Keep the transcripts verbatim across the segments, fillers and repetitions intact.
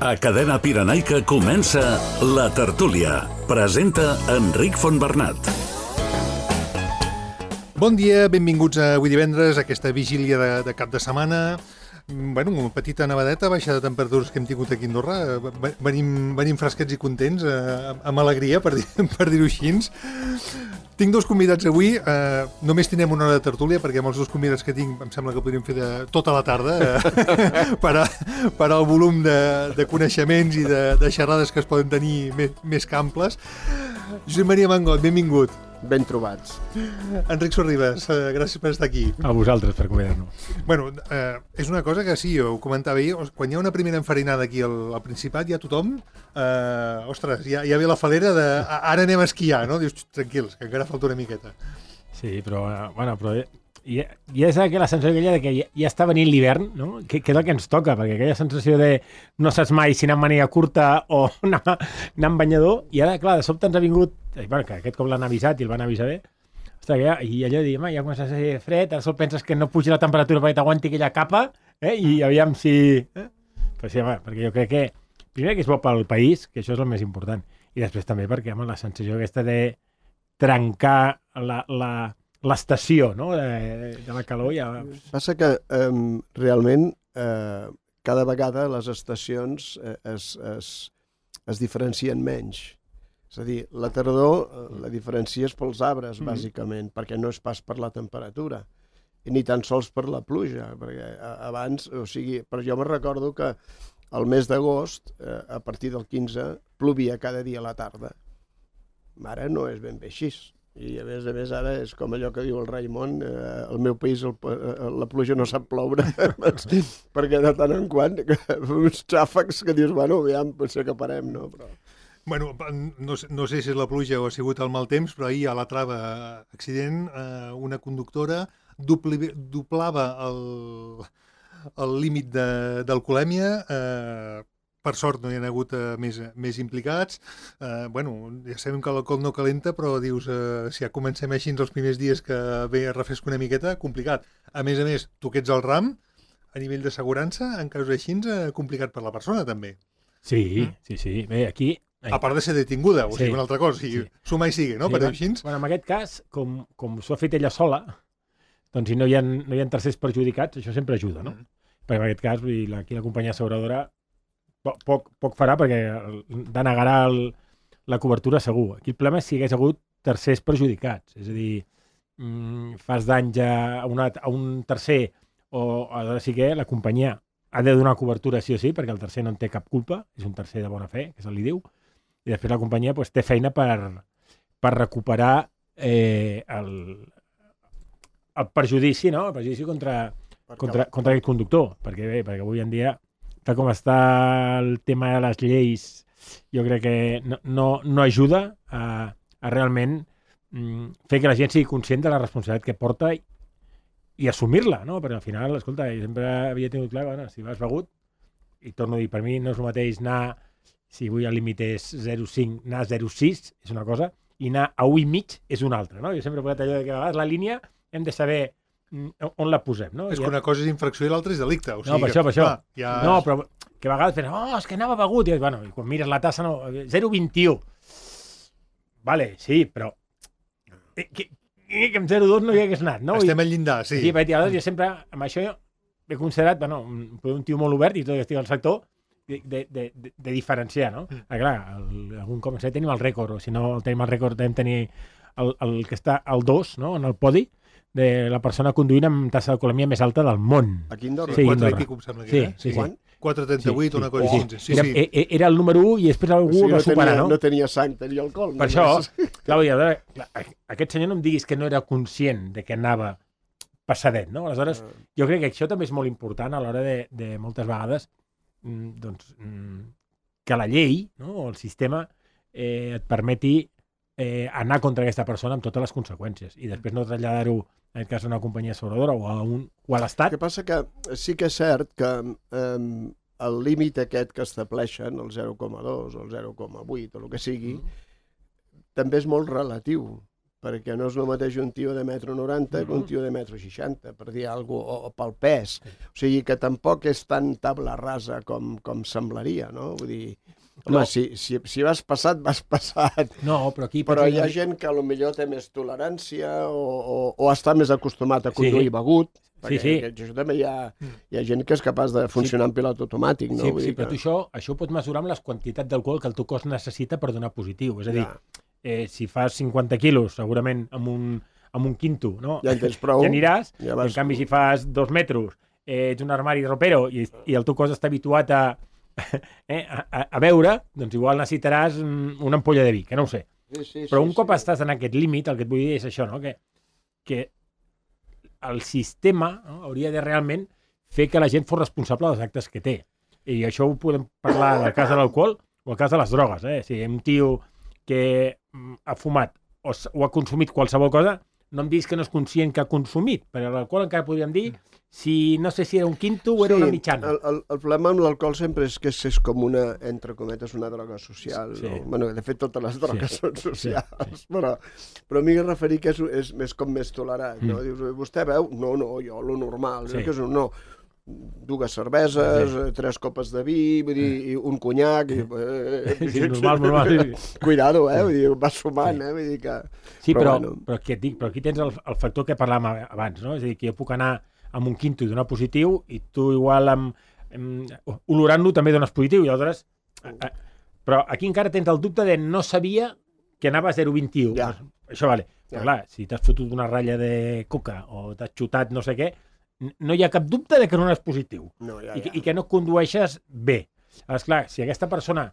A Cadena Pirenaica comença La Tertúlia. Presenta Enric Fontbernat. Bon dia, benvinguts a avui divendres, a aquesta vigília de, de cap de setmana. Bueno, una petita nevadeta, baixa de temperatures que hem tingut aquí a Andorra. Venim, venim fresquets i contents, eh, amb alegria, per, dir, per dir-ho així. Tinc dos convidats avui, eh, només tindrem una hora de tertúlia, perquè amb els dos convidats que tinc em sembla que podríem fer de, tota la tarda, eh, per, a, per al volum de, de coneixements i de, de xerrades que es poden tenir més, més que amples. Josep Maria Mangot, benvingut. Ben trobats. Enric Sorribas, eh, gràcies per estar aquí. A vosaltres per convidar-nos. Bueno, eh, és una cosa que sí, ho comentava ahir, quan hi ha una primera enfarinada aquí al, al Principat, ja tothom, eh, ostres, ja, ja ve la falera de ara anem a esquiar, no? Dius, tranquils, que encara falta una miqueta. Sí, però, bueno, però i, i és aquella sensació aquella de que ja, ja està venint l'hivern, no? Que, que és el que ens toca, perquè aquella sensació de no saps mai si anar amb màniga curta o anar, anar amb banyador, i ara, clar, de sobte ens ha vingut, bueno, que aquest cop l'han avisat i el van avisar bé, ostres, ja, i allò de dir, ja comença a ser fred, ara sol penses que no pugi la temperatura perquè t'aguanti aquella capa, eh? I aviam si... Eh? Però sí, home, perquè jo crec que, primer que és bo pel país, que això és el més important, i després també perquè, home, la sensació aquesta de trencar la... la l'estació, no?, de, de la calor ja... Passa que eh, realment eh, cada vegada les estacions eh, es, es, es diferencien menys. És a dir, la tardor eh, la diferencies pels arbres, mm. bàsicament, perquè no és pas per la temperatura, i ni tan sols per la pluja, perquè abans, o sigui, però jo me recordo que al mes d'agost, eh, a partir del quinze, plovia cada dia a la tarda. Ara no és ben bé així. I a més a més ara és com allò que diu el Raimon, eh, al meu país el, eh, la pluja no sap ploure, perquè de tant en quant uns xàfecs que dius, bueno, aviam, potser que parem, no? Però... Bueno, no, no sé si és la pluja o ha sigut el mal temps, però ahir a la Trava accident, eh, una conductora dupli, doblava el, el límit d'alcoholèmia, eh, per sort no hi ha hagut uh, més, més implicats. Uh, bueno, ja sabem que l'alcohol no calenta, però dius, uh, si ja comencem així els primers dies que ve a refrescar una miqueta, complicat. A més a més, tu que ets al ram, a nivell de segurança, en casos així, uh, complicat per la persona, també. Sí, mm? sí, sí. Bé, aquí... A part de ser detinguda, o sí. sigui, una altra cosa, o sigui, sí. Suma i sigue, no? Sí, per dir-ho així. Bueno, en aquest cas, com, com s'ho ha fet ella sola, doncs si no hi ha, no hi ha tercers perjudicats, això sempre ajuda, no? Mm. Perquè en aquest cas, aquí la companyia asseguradora Poc, poc farà perquè denegarà el, la cobertura segur. Aquí el problema és si hi hagués hagut tercers perjudicats. És a dir, mmm, fas danys a, una, a un tercer o aleshores sí que la companyia ha de donar cobertura sí o sí perquè el tercer no en té cap culpa, és un tercer de bona fe, que se li diu, i després la companyia pues, té feina per, per recuperar eh, el, el perjudici, no? El perjudici contra, contra, contra aquest conductor, perquè bé, perquè avui en dia tal com està el tema de les lleis, jo crec que no, no, no ajuda a, a realment mm, fer que la gent sigui conscient de la responsabilitat que porta i, i assumir-la, no? Perquè al final, escolta, jo sempre havia tingut clar, bueno, si vas begut, i torno a dir, per mi no és el mateix anar, si avui el límit és zero coma cinc, anar a zero coma sis és una cosa, i anar a u i mig és una altra, no? Jo sempre he posat allò de que a vegades la línia hem de saber on la posem, no? És que ja... una cosa és infracció i l'altra és delicte. O sigui, no, per això, per això. Ah, ja... No, però que a vegades penses, oh, és que anava begut. I, bueno, i quan mires la tassa, no, zero coma vint i u. Vale, sí, però que, que, que amb zero coma dos no hi hagués anat, no? Estem I, al llindar, sí. I, i aleshores jo sempre, amb això, he considerat, bueno, un, un tio molt obert i tot estic al sector, de, de, de, de diferenciar, no? Mm. Ah, clar, el, algun cop, no sé, tenim el rècord, o si no el tenim el rècord, devem tenir el, el que està al dos, no?, en el podi, de la persona conduint amb tassa d'alcoholèmia més alta del món. Aquí a Andorra? Sí, quatre Andorra. i pico, em sembla que sí, era. Sí, sí. quatre coma trenta-vuit, sí, sí. Una cosa sí. així. Sí, era, sí. Era el número u i després algú o sigui, va no superar, tenia, no? No tenia sang, tenia alcohol. Per això, clar, dir, veure, aquest senyor no em diguis que no era conscient de que anava passadet, no? Aleshores, jo crec que això també és molt important a l'hora de, de moltes vegades doncs, que la llei, no? O el sistema eh, et permeti eh, anar contra aquesta persona amb totes les conseqüències i després no traslladar-ho en aquest cas a una companyia asseguradora o a, un, o a l'Estat. El que passa que sí que és cert que eh, el límit aquest que estableixen, el zero coma dos o el zero coma vuit o el que sigui, mm. també és molt relatiu. perquè no és el mateix un tio de metro noranta que un tio de metro seixanta, per dir alguna cosa, o, o pel pes. O sigui que tampoc és tan tabla rasa com, com semblaria, no? Vull dir, home, no. si, si, si vas passat, vas passat. No, però aquí... Però hi ha gent que potser té més tolerància o, o, o està més acostumat a conduir sí. begut. Sí, sí. Això també hi ha, hi ha gent que és capaç de funcionar sí. en pilot automàtic, no? Sí, Vull sí dir però que... tu això, això ho pots mesurar amb les quantitats d'alcohol que el teu cos necessita per donar positiu. És a dir, ja. eh, si fas cinquanta quilos, segurament amb un, amb un quinto, no? Ja en tens prou. Ja aniràs. Ja vas... En canvi, si fas dos metres, eh, ets un armari ropero i, i el teu cos està habituat a, eh, a, a beure, doncs igual necessitaràs una ampolla de vi, que no ho sé. Sí, sí, però un sí, cop sí. estàs en aquest límit, el que et vull dir és això, no? Que, que el sistema no, hauria de realment fer que la gent fos responsable dels actes que té. I això ho podem parlar en el cas de l'alcohol o el cas de les drogues. Eh? Si un tio que ha fumat o, o ha consumit qualsevol cosa, no em diguis que no és conscient que ha consumit. Per l'alcohol encara podríem dir si no sé si era un quinto o era sí, una mitjana. El, el, el problema amb l'alcohol sempre és que és, és com una, entre cometes, una droga social. Sí. No? Bueno, de fet, totes les drogues sí. són socials. Sí, sí. Però, però a mi em referir que és, és més com més tolerat. Mm. No? Dius, vostè veu? No, no, jo, lo normal. Sí. Que és un no. Dues cerveses, sí. tres copes de vi, vull dir, un conyac... I, eh, sí, normal, normal. Cuidado, eh? Vull dir, vas sumant, sí. eh? Vull dir que... Sí, però, però, bueno. però, aquí, et dic, però aquí tens el, el factor que parlàvem abans, no? És a dir, que jo puc anar amb un quinto i donar positiu i tu igual amb, amb olorant-lo també dones positiu. I aleshores, eh, eh, però aquí encara tens el dubte de no sabia que anava a zero coma vint i u. Ja. Això vale. Ja. Però clar, si t'has fotut una ratlla de coca o t'has xutat no sé què, no hi ha cap dubte de que no és positiu. No, ja, I, ja. I que no condueixes bé. Llavors, clar, si aquesta persona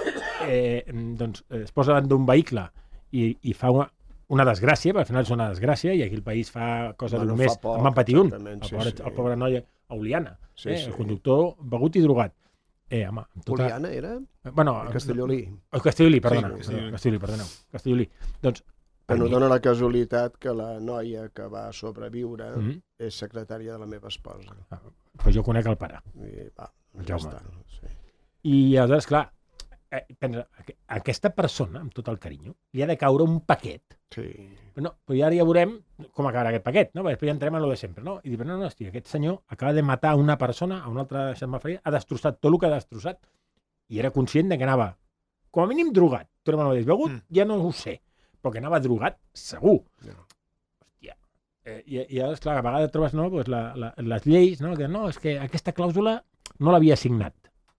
eh, doncs, es posa davant d'un vehicle i, i fa una, una desgràcia, perquè al final és una desgràcia, i aquí el país fa cosa bueno, d'un mes, poc, en van patir un. El, sí, pobre, sí. el pobre noi a Oliana, sí, eh, sí. el conductor begut i drogat. Eh, home, amb tota... Oliana era? Bueno, el Castellolí. El Castellolí, perdona. Sí, Castellolí. Castellolí, perdoneu. Castellolí. Doncs, Bueno, dona la casualitat que la noia que va sobreviure mm -hmm. és secretària de la meva esposa. Ah, però jo conec el pare. I, va, el ja Jaume. està, sí. I aleshores, clar, eh, pensa, a aquesta persona, amb tot el carinyo, li ha de caure un paquet. Sí. Però, no, però ja, ja veurem com acabarà aquest paquet, no? Perquè després ja entrem en lo de sempre, no? I dic, no, no, hòstia, aquest senyor acaba de matar una persona, a una altra xarma feria, ha destrossat tot el que ha destrossat, i era conscient de que anava, com a mínim, drogat. Tornem al mateix. Begut, mm. ja no ho sé, però que anava drogat, segur. No. Hòstia. Eh, i, I llavors, clar, a vegades trobes no, pues la, la, les lleis, no? Que no, és que aquesta clàusula no l'havia signat.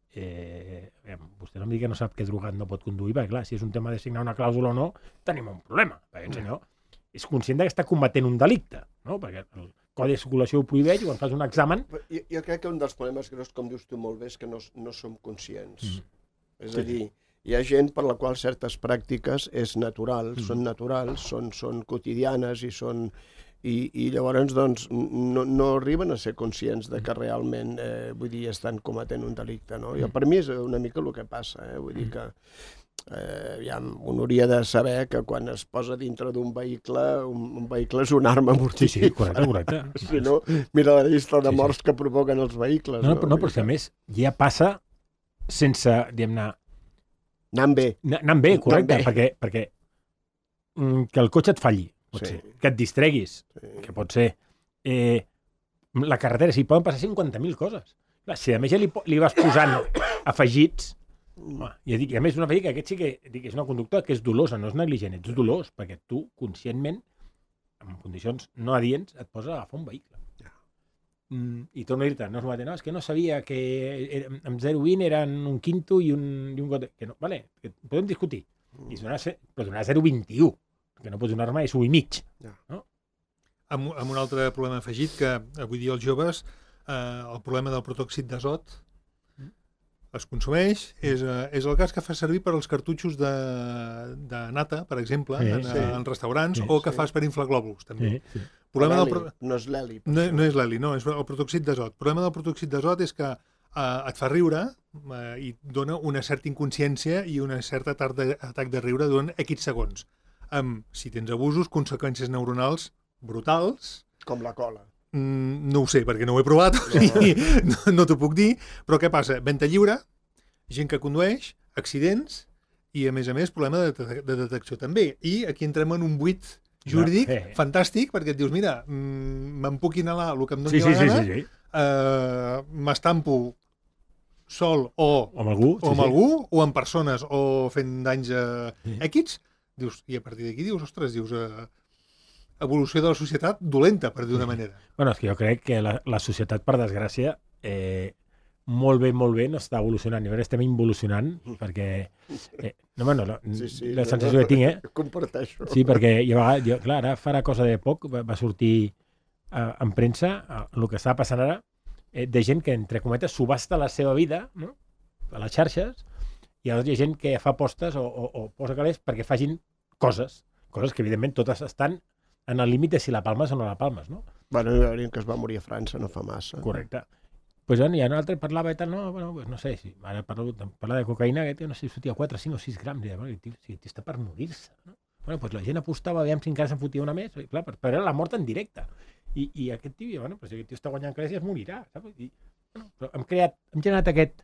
Eh, eh, vostè no em digui que no sap que drogat no pot conduir, perquè clar, si és un tema de signar una clàusula o no, tenim un problema. Perquè el senyor és conscient que està combatent un delicte, no? Perquè el Codi de Circulació ho prohibeix i quan fas un examen... Jo, jo crec que un dels problemes greus, com dius tu molt bé, és que no, no som conscients. Mm. És a dir, hi ha gent per la qual certes pràctiques és natural, mm. són naturals, són, són quotidianes i són... I, i llavors doncs, no, no arriben a ser conscients de que realment eh, vull dir, estan cometent un delicte. No? I per mi és una mica el que passa. Eh? Vull dir que eh, ja, un hauria de saber que quan es posa dintre d'un vehicle, un, un vehicle és una arma mortífera. Sí, sí, correcte, correcte. Si no, mira la llista de morts sí, sí. que provoquen els vehicles. No, no, no, no, no però si a més ja passa sense, diguem-ne... Anant bé. Anant bé, correcte, Anant bé. perquè, perquè mm, que el cotxe et falli. Pot sí. ser. Que et distreguis, sí. que pot ser. Eh, la carretera, si poden passar cinquanta mil coses. Clar, si a més ja li, li vas posant afegits, home, i, dic, i a més un afegit que aquest sí que dic, és una conducta que és dolosa, no és negligent, ets dolós, perquè tu conscientment, en condicions no adients, et poses a agafar un vehicle. Ja. Mm, I torno a dir-te, no és mateix, no, és que no sabia que amb zero coma vint eren un quinto i un, i un got... Que no, vale, que podem discutir, I donar, però donar zero coma vint i u, que no pots donar-me és un i mig. Ja. No? Amb, amb un altre problema afegit, que avui dia els joves, eh, el problema del protòxid d'azot mm. es consumeix, és, eh, és el gas que fa servir per als cartutxos de, de nata, per exemple, sí, en, sí. en restaurants, sí, o que sí. fas per inflar glòbuls, també. Sí, sí. Problema del pro... No és l'heli. No, no és l'heli, no, és el protòxid d'azot. El problema del protòxid d'azot és que eh, et fa riure eh, i dona una certa inconsciència i una certa atac de, atac de riure durant X segons. Amb, si tens abusos, conseqüències neuronals brutals. Com la cola. Mm, no ho sé, perquè no ho he provat, no, o sigui, no, no t'ho puc dir, però què passa? Venta lliure, gent que condueix, accidents i, a més a més, problema de, de detecció també. I aquí entrem en un buit jurídic, no, eh. fantàstic, perquè et dius, mira, me'n puc inhalar el que em doni sí, sí, la gana, sí, sí, sí. Eh, m'estampo sol o, o amb algú, o, amb sí, algú o amb persones o fent danys eh, sí. èquids, dius, i a partir d'aquí dius, ostres, dius, eh, evolució de la societat dolenta, per dir una manera. Bueno, és que jo crec que la, la societat, per desgràcia, eh, molt bé, molt bé, no està evolucionant. I ara estem involucionant, perquè... Eh, no, bueno, la, sí, sí, la sensació que tinc, eh? Comparteixo. Sí, perquè jo, jo, clar, ara farà cosa de poc, va, va sortir eh, en premsa eh, el que està passant ara, eh, de gent que, entre cometes, subhasta la seva vida, no?, a les xarxes, i llavors hi ha gent que fa postes o, o, o posa calés perquè facin coses, coses que, evidentment, totes estan en el límit de si la palmes o no la palmes, no? Bueno, hi hauria que es va morir a França, no fa massa. Correcte. Pues, bueno, i un altre parlava i tal, no, bueno, pues no sé, si ara parlo, parla de cocaïna, que tio, no sé, sortia quatre, cinc o sis grams, i bueno, tio, si està per morir-se, no? Bueno, pues la gent apostava, veiem si encara se'n fotia una més, i clar, però era la mort en directe. I, i aquest tio, bueno, pues aquest tio està guanyant calés i es morirà, saps? I, bueno, però hem creat, hem generat aquest,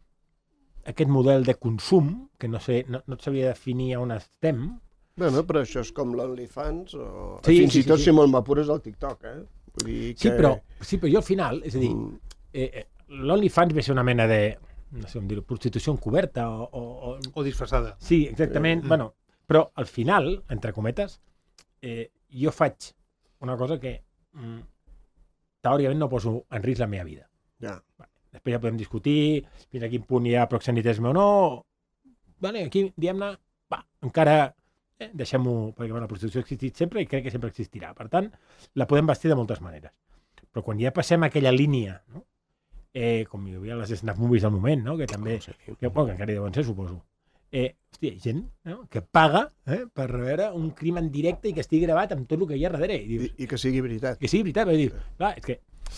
aquest model de consum, que no sé, no, no et sabria definir on estem. Bueno, però això és com l'OnlyFans o... Sí, fins sí, i tot, sí, sí. si molt m'apures, el TikTok, eh? Vull dir que... Sí, però, sí, però jo al final, és a dir, Mm. eh, eh, l'OnlyFans ve ser una mena de, no sé com dir-ho, prostitució encoberta o... o, o... O disfressada. Sí, exactament. Mm. Bueno, però al final, entre cometes, eh, jo faig una cosa que mm, teòricament no poso en risc la meva vida. Ja. Vale. Després ja podem discutir fins a quin punt hi ha proxenetisme o no. Vale, aquí, diguem-ne, va, encara eh, deixem-ho, perquè bueno, la prostitució ha existit sempre i crec que sempre existirà. Per tant, la podem vestir de moltes maneres. Però quan ja passem aquella línia, no? eh, com hi havia les snap movies al moment, no? que també, Sí. que, bueno, que encara hi deuen ser, suposo. Eh, hòstia, hi ha gent no? que paga eh, per veure un crim en directe i que estigui gravat amb tot el que hi ha darrere. I dius, I, I que sigui veritat. que sigui veritat, dir, clar, és que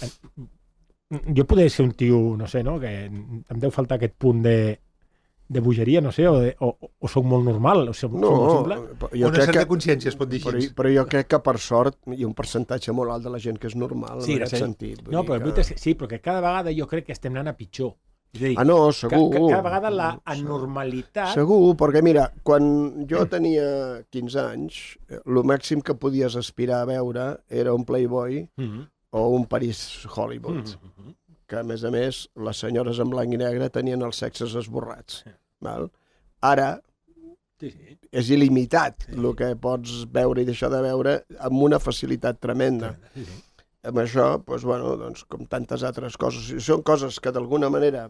jo podria ser un tio, no sé, no? que em deu faltar aquest punt de, de bogeria, no sé, o, de, o, o soc molt normal, o soc, No, soc molt simple. jo Una crec certa que, consciència es pot dir però, així. però jo crec que per sort hi ha un percentatge molt alt de la gent que és normal Sí, en aquest sí. sentit. Vull No, dir però el que... veritat és que sí, però que cada vegada jo crec que estem anant a pitjor. És a dir, Ah, no, que, segur. que, cada vegada la anormalitat... Segur, perquè mira, quan jo tenia quinze anys, eh, el màxim que podies aspirar a veure era un Playboy Mm-hmm. o un Paris Hollywood, Mm-hmm. que a més a més les senyores en blanc i negre tenien els sexes esborrats. Val? Ara Sí, sí. és il·limitat el que pots veure i deixar de veure amb una facilitat tremenda. sí, sí. Amb això, doncs, bueno, doncs, com tantes altres coses, i són coses que d'alguna manera...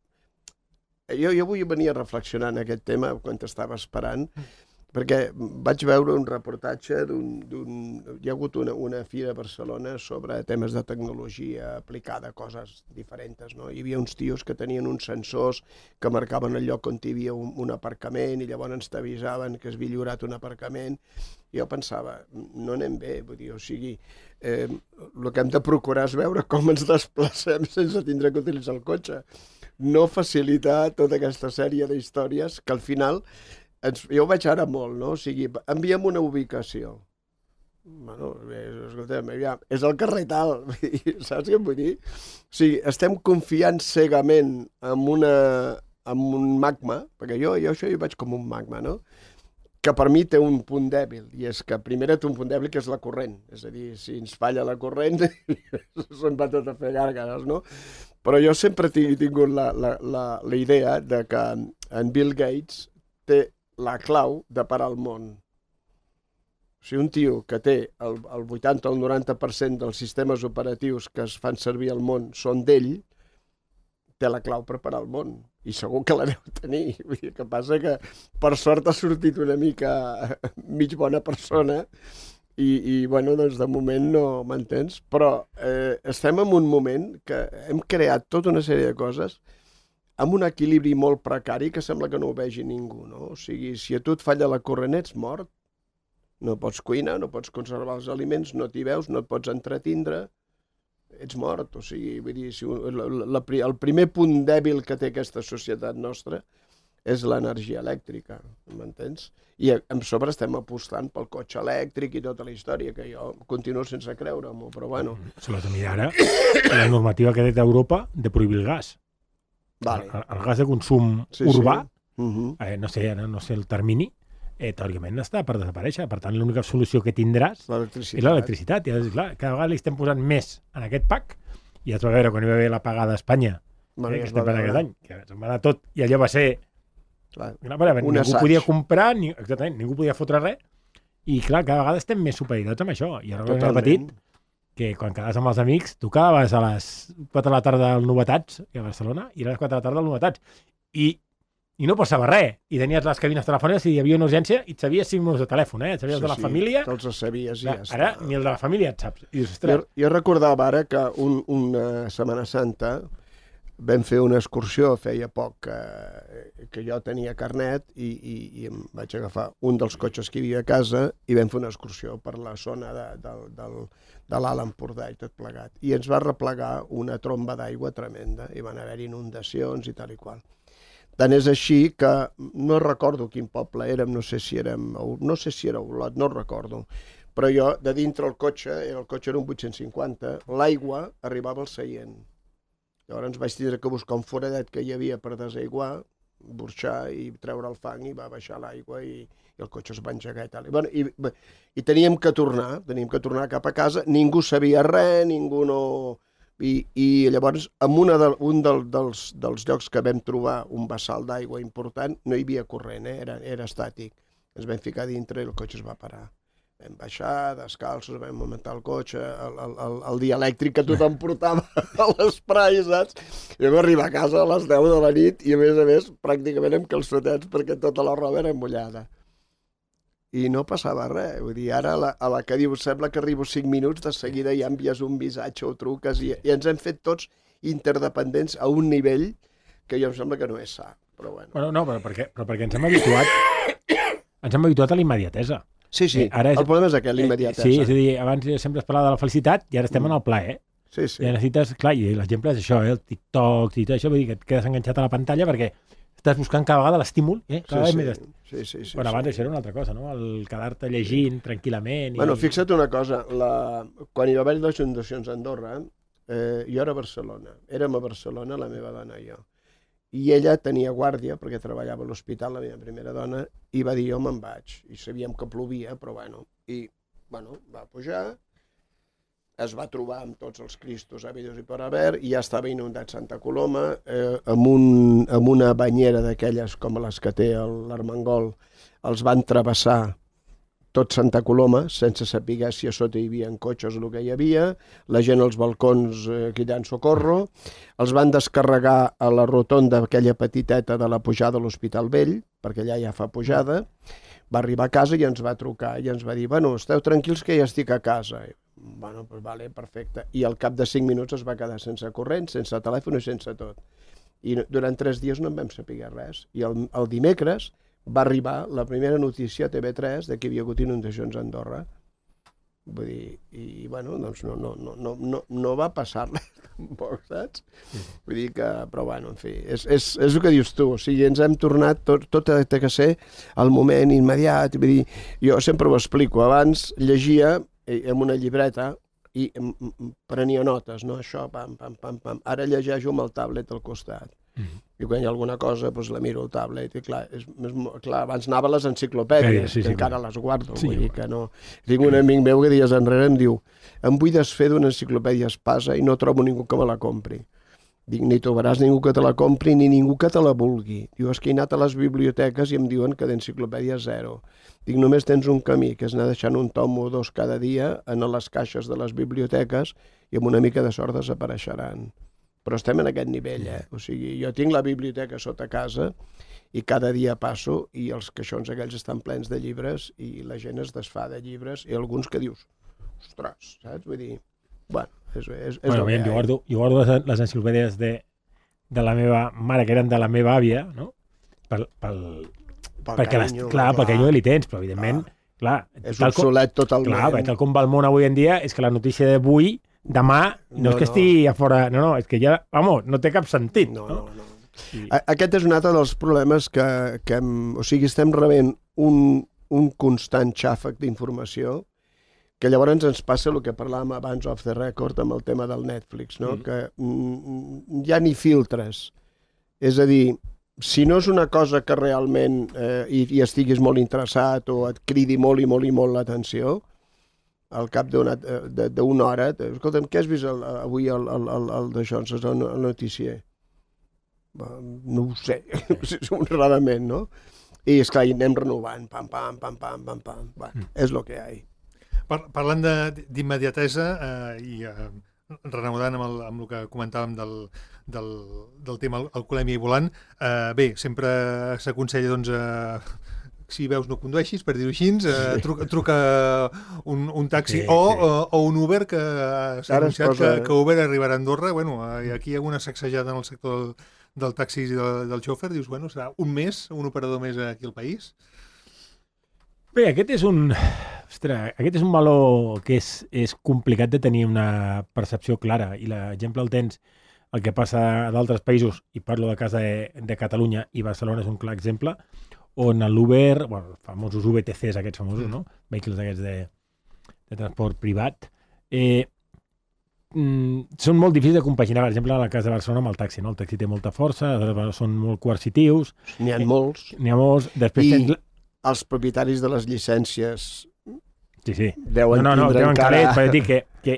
Jo, jo avui venia a reflexionar en aquest tema quan t'estava esperant, perquè vaig veure un reportatge d'un... Hi ha hagut una, una fira a Barcelona sobre temes de tecnologia aplicada a coses diferents, no? Hi havia uns tios que tenien uns sensors que marcaven el lloc on hi havia un, un aparcament i llavors t'avisaven que es havia lliurat un aparcament. I jo pensava, no anem bé, vull dir, o sigui, eh, el que hem de procurar és veure com ens desplacem sense tindre que utilitzar el cotxe. No facilitar tota aquesta sèrie d'històries que al final... Ens, jo ho veig ara molt, no? O sigui, enviem una ubicació. Bueno, escolta'm, ja, és el carrer tal, saps què em vull dir? O sigui, estem confiant cegament en, una, en un magma, perquè jo, jo això hi vaig com un magma, no? Que per mi té un punt dèbil, i és que primera té un punt dèbil que és la corrent. És a dir, si ens falla la corrent, se'n va tot a fer gàrgares, no? Però jo sempre he tingut la, la, la, la idea de que en Bill Gates té la clau de parar el món. O sigui, un tio que té el, el vuitanta o el noranta per cent dels sistemes operatius que es fan servir al món són d'ell, té la clau per parar el món. I segur que la deu tenir. Vull dir, que passa que per sort ha sortit una mica mig bona persona i, i bueno, doncs de moment no m'entens. Però eh, estem en un moment que hem creat tota una sèrie de coses amb un equilibri molt precari que sembla que no ho vegi ningú, no? O sigui, si a tu et falla la corrent ets mort, no pots cuinar, no pots conservar els aliments, no t'hi veus, no et pots entretindre, ets mort. O sigui, vull dir, si la, la, el primer punt dèbil que té aquesta societat nostra és l'energia elèctrica, m'entens? I a sobre estem apostant pel cotxe elèctric i tota la història, que jo continuo sense creure-m'ho, però bueno. Sobretot mira ara la normativa que té d'Europa de prohibir el gas. Vale. El, el gas de consum Sí, urbà, sí. Uh-huh. eh, no sé, ara no sé el termini, eh, teòricament està per desaparèixer. Per tant, l'única solució que tindràs L'electricitat. és l'electricitat. I, clar, cada vegada li estem posant més en aquest pack, i ja es va veure quan hi va haver la pagada a Espanya, Bueno, eh, ja que es estem va parlant veure. aquest any, que se'n va anar tot, i allò va ser... Clar, Clar, veure, un ningú assaig. podia comprar, ni, exactament, ningú podia fotre res, i clar, cada vegada estem més supeditats amb això. I ara quan era petit, que quan quedaves amb els amics, tu quedaves a les quatre de la tarda al Novetats, a Barcelona, i era a les quatre de la tarda al Novetats. I, i no passava res. I tenies les cabines telefòniques, si hi havia una urgència, i et sabies cinc minuts de telèfon, eh? Et sabies Sí, de la sí, família. te'ls sabies i Clar, ja ara està. ni el de la família et saps. I dius, Jo, ostres, jo recordava ara que un, una Setmana Santa vam fer una excursió, feia poc que, que jo tenia carnet i, i, i em vaig agafar un dels cotxes que hi havia a casa i vam fer una excursió per la zona de, de, del, de l'Alt Empordà i tot plegat. I ens va replegar una tromba d'aigua tremenda i van haver inundacions i tal i qual. Tant és així que no recordo quin poble érem, no sé si érem, no sé si era Olot, no recordo, però jo de dintre el cotxe, el cotxe era un vuit-cents cinquanta, l'aigua arribava al seient. Llavors vaig tindre que buscar un foradet que hi havia per desaiguar, burxar i treure el fang i va baixar l'aigua i, i el cotxe es va engegar i tal. I, bueno, i, i teníem que tornar, teníem que tornar cap a casa, ningú sabia res, ningú no... I, i llavors, en una de, un del, dels, dels llocs que vam trobar un vessal d'aigua important, no hi havia corrent, eh? era, era estàtic. Ens vam ficar dintre i el cotxe es va parar. Vam baixar, descalços, vam muntar el cotxe, el, el, el, el dielèctric que tothom portava a l'esprai, saps? I vam arribar a casa a les deu de la nit i, a més a més, pràcticament amb calçotets perquè tota la roba era mullada. I no passava res. Vull dir, ara a la, a la que dius, sembla que arribo cinc minuts, de seguida ja envies un missatge o truques i, i ens hem fet tots interdependents a un nivell que jo em sembla que no és sa. Però bueno. Bueno, no, però perquè, però perquè ens hem habituat ens hem habituat a la immediatesa. Sí, sí, Eh, ara és- el problema és aquest, l'immediatesa. Sí, és a dir, abans sempre es parlava de la felicitat i ara estem Mm. en el plaer. Sí, sí. Ja necessites, clar, i l'exemple és això, eh, el TikTok i tot això, vull dir que et quedes enganxat a la pantalla perquè estàs buscant cada vegada l'estímul, eh? Cada Sí, vegada sí, més. sí, sí, sí, Bueno, abans sí. això era una altra cosa, no? El quedar-te llegint tranquil·lament. Bueno, i... fixa't una cosa, la... quan hi va haver les inundacions a Andorra, eh, jo era a Barcelona, érem a Barcelona, la meva dona i jo, i ella tenia guàrdia, perquè treballava a l'hospital, la meva primera dona, i va dir, jo me'n vaig, i sabíem que plovia, però bueno, i bueno, va pujar, es va trobar amb tots els cristos habidos i per haver, i ja estava inundat Santa Coloma, eh, amb, un, amb una banyera d'aquelles com les que té l'Armengol, els van travessar tot Santa Coloma, sense saber si a sota hi havia cotxes o el que hi havia, la gent als balcons eh, cridant socorro, els van descarregar a la rotonda aquella petiteta de la pujada a l'Hospital Vell, perquè allà ja fa pujada, va arribar a casa i ens va trucar i ens va dir, bueno, esteu tranquils que ja estic a casa. I, bueno, doncs vale, perfecte. I al cap de cinc minuts es va quedar sense corrent, sense telèfon i sense tot. I durant tres dies no en vam saber res. I el, el dimecres va arribar la primera notícia a T V tres de que hi havia hagut inundacions a Andorra. Vull dir, i bueno, doncs no, no, no, no, no, no va passar res tampoc, saps? Vull dir que, però bueno, en fi, és, és, és el que dius tu, o sigui, ens hem tornat, tot, tot té que ser al moment immediat, vull dir, jo sempre ho explico, abans llegia amb una llibreta i em, em, prenia notes, no? Això, pam, pam, pam, pam, ara llegeixo amb el tablet al costat. Mm-hmm. I quan hi ha alguna cosa, doncs la miro al tablet, i clar, és, és, clar abans anava a les enciclopèdies, sí, sí, que encara clar. les guardo, Sí, vull dir que no... Tinc un amic meu que dies enrere em diu, em vull desfer d'una enciclopèdia espasa i no trobo ningú que me la compri. Dic, ni trobaràs ningú que te la compri ni ningú que te la vulgui. Diu, és que he anat a les biblioteques i em diuen que d'enciclopèdia zero. Dic, només tens un camí, que és anar deixant un tom o dos cada dia en les caixes de les biblioteques i amb una mica de sort desapareixeran. Però estem en aquest nivell, eh? O sigui, jo tinc la biblioteca sota casa i cada dia passo i els caixons aquells estan plens de llibres i la gent es desfà de llibres i alguns que dius, ostres, saps? Vull dir, bueno, és, és, és Bueno, el que jo hi ha. guardo, jo guardo les, les enciclopèdies de, de la meva mare, que eren de la meva àvia, no? Pel, pel, Pel perquè les, carinyo, clar, pel carinyo li tens, però evidentment, clar, És tal com, obsolet totalment. clar, perquè tal com va el món avui en dia, és que la notícia d'avui, demà, no, No, és que no. estigui a fora, no, no, és que ja, vamos, no té cap sentit. No, No, no, no. I, A- Aquest és un altre dels problemes que, que hem, o sigui, estem rebent un, un constant xàfec d'informació que llavors ens passa el que parlàvem abans off the record amb el tema del Netflix, no? Mm. Que mm, ja ni filtres. És a dir, si no és una cosa que realment eh, i, i estiguis molt interessat o et cridi molt i molt i molt l'atenció, al cap d'una d'una hora, escolta'm, què has vist el, avui el, el, el, el d'això, el, el noticier? No ho sé, honradament, no? I esclar, i anem renovant, pam, pam, pam, pam, pam, pam, va, mm. és el que hi ha. Par parlant d'immediatesa eh, i eh, renaudant amb el, amb el que comentàvem del, del, del tema alcoholèmia i volant, eh, bé, sempre s'aconsella, doncs, eh, si veus no condueixis, per dir-ho així, eh, truca, truca un, un taxi sí, o, sí. O, o un Uber, que s'ha anunciat posa... que, que Uber arribarà a Andorra. Bueno, aquí hi ha una sacsejada en el sector del, del taxi i del, del xòfer. Dius, bueno, serà un mes, un operador més aquí al país? Bé, aquest és un... Ostres, aquest és un meló que és, és complicat de tenir una percepció clara, i l'exemple el tens el que passa a d'altres països, i parlo de casa de, de Catalunya, i Barcelona és un clar exemple, on l'Uber, bueno, els famosos U B T Cs aquests famosos, no? Vehicles aquests de, de transport privat, eh, mm, són molt difícils de compaginar, per exemple, a la casa de Barcelona amb el taxi, no? El taxi té molta força, són molt coercitius. N'hi ha eh, molts. N'hi ha molts. Després I tens... els propietaris de les llicències sí, sí. deuen no, no, no, tindre encara... Calet, per dir que, que,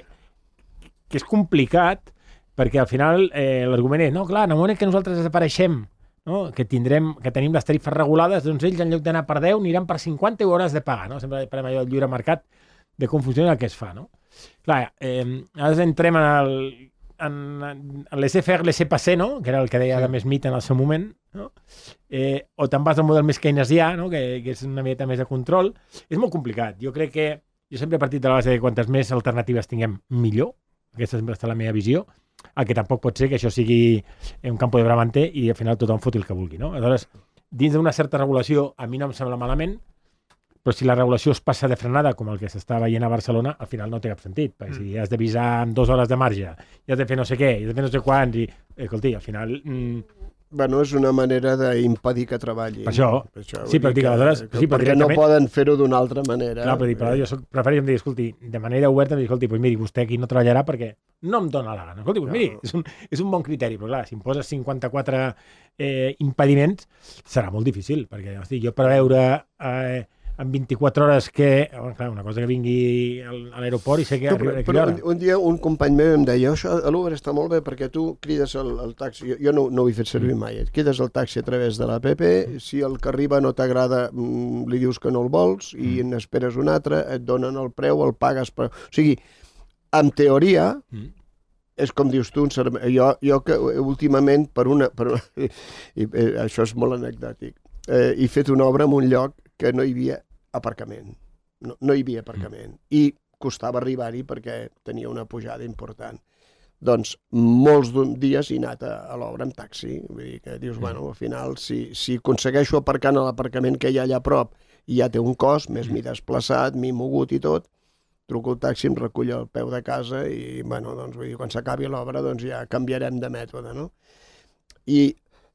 que és complicat, perquè al final eh, l'argument és, no, clar, en el moment que nosaltres desapareixem, no? que tindrem, que tenim les tarifes regulades, doncs ells en lloc d'anar per deu aniran per cinquanta i ho hauràs de pagar, no? Sempre parlem allò del lliure mercat, de com funciona el que es fa, no? Clar, eh, ara entrem en el en, en laissez-faire, laissez-passer, no? Que era el que deia sí. Adam Smith en el seu moment, no? Eh, o te'n vas al model més keynesià, no? que, que és una miqueta més de control. És molt complicat. Jo crec que jo sempre he partit de la base de quantes més alternatives tinguem, millor. Aquesta sempre està la meva visió. El que tampoc pot ser que això sigui un campo de Bramante i al final tothom foti el que vulgui, no? Aleshores, dins d'una certa regulació, a mi no em sembla malament, però si la regulació es passa de frenada, com el que s'està veient a Barcelona, al final no té cap sentit, perquè si has d'avisar amb dues hores de marge, i has de fer no sé què, i has de fer no sé quants, i, escolti, al final... Mm, Bueno, és una manera d'impedir que treballi. Per això, per això sí, però dic, aleshores... Que, sí, però perquè no poden fer-ho d'una altra manera. Clar, però, dic, però jo soc, prefereixo em dir, escolti, de manera oberta, em dir, escolti, pues miri, vostè aquí no treballarà perquè no em dóna la gana. Escolti, pues miri, és un, és un bon criteri, però clar, si em poses cinquanta-quatre eh, impediments, serà molt difícil, perquè, hosti, jo preveure... Eh, en vint-i-quatre hores que... Clar, una cosa que vingui a l'aeroport i sé que arribarà aquí l'hora. Un, un dia un company meu em deia, això a l'Uber està molt bé perquè tu crides el, el taxi, jo, jo no, no ho he fet servir mm. mai, et crides el taxi a través de l'app, mm. si el que arriba no t'agrada mm, li dius que no el vols i mm. n'esperes un altre, et donen el preu, el pagues per... O sigui, en teoria, mm. és com dius tu, un servei... jo, jo que últimament per una... Per una i, i, això és molt anecdòtic. Eh, he fet una obra en un lloc que no hi havia aparcament. No, no hi havia aparcament. Mm. I costava arribar-hi perquè tenia una pujada important. Doncs molts dies he anat a, a l'obra amb taxi. Vull dir que dius, mm. bueno, al final, si, si aconsegueixo aparcar en l'aparcament que hi ha allà a prop i ja té un cost, més m'he desplaçat, m'he mogut i tot, truco el taxi, em recull al peu de casa i, bueno, doncs, vull dir, quan s'acabi l'obra, doncs ja canviarem de mètode, no? I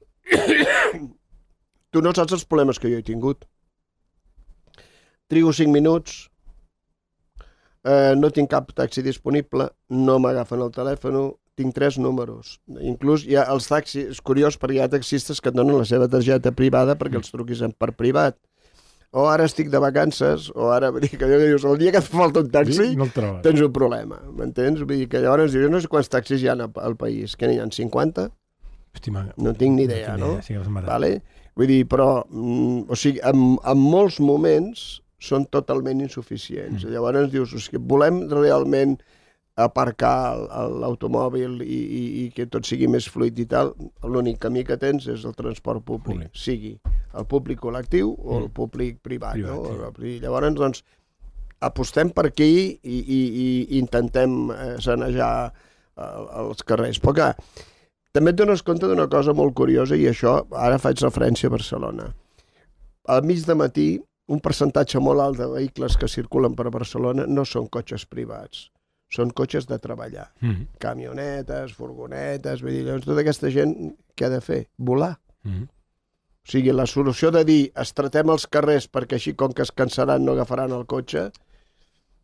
tu no saps els problemes que jo he tingut. Trigo cinc minuts, eh, no tinc cap taxi disponible, no m'agafen el telèfon, tinc tres números. Inclús hi ha els taxis, és curiós perquè hi ha taxistes que et donen la seva targeta privada perquè els truquis per privat. O ara estic de vacances, o ara, vull dir que allò que dius, el dia que et falta un taxi, no tens un problema, m'entens? Vull dir que llavors dius, no sé quants taxis hi ha al país, que n'hi ha cinquanta? Hosti, no tinc ni idea, no? Sí, vale? Vull dir, però, mm, o sigui, en, en molts moments són totalment insuficients. Mm. Llavors dius, o sigui, volem realment aparcar l'automòbil i, i, i que tot sigui més fluid i tal, l'únic camí que tens és el transport públic, públic. Sigui el públic col·lectiu o el públic privat. privat no? Sí. Llavors, doncs, apostem per aquí i, i, i intentem eh, sanejar eh, els carrers. Però clar, també et dones compte d'una cosa molt curiosa, i això ara faig referència a Barcelona. Al mig de matí, un percentatge molt alt de vehicles que circulen per Barcelona no són cotxes privats, són cotxes de treballar. Mm-hmm. Camionetes, furgonetes, vull dir, doncs tota aquesta gent què ha de fer? Volar. Mm-hmm. O sigui, la solució de dir estratem els carrers perquè així com que es cansaran no agafaran el cotxe,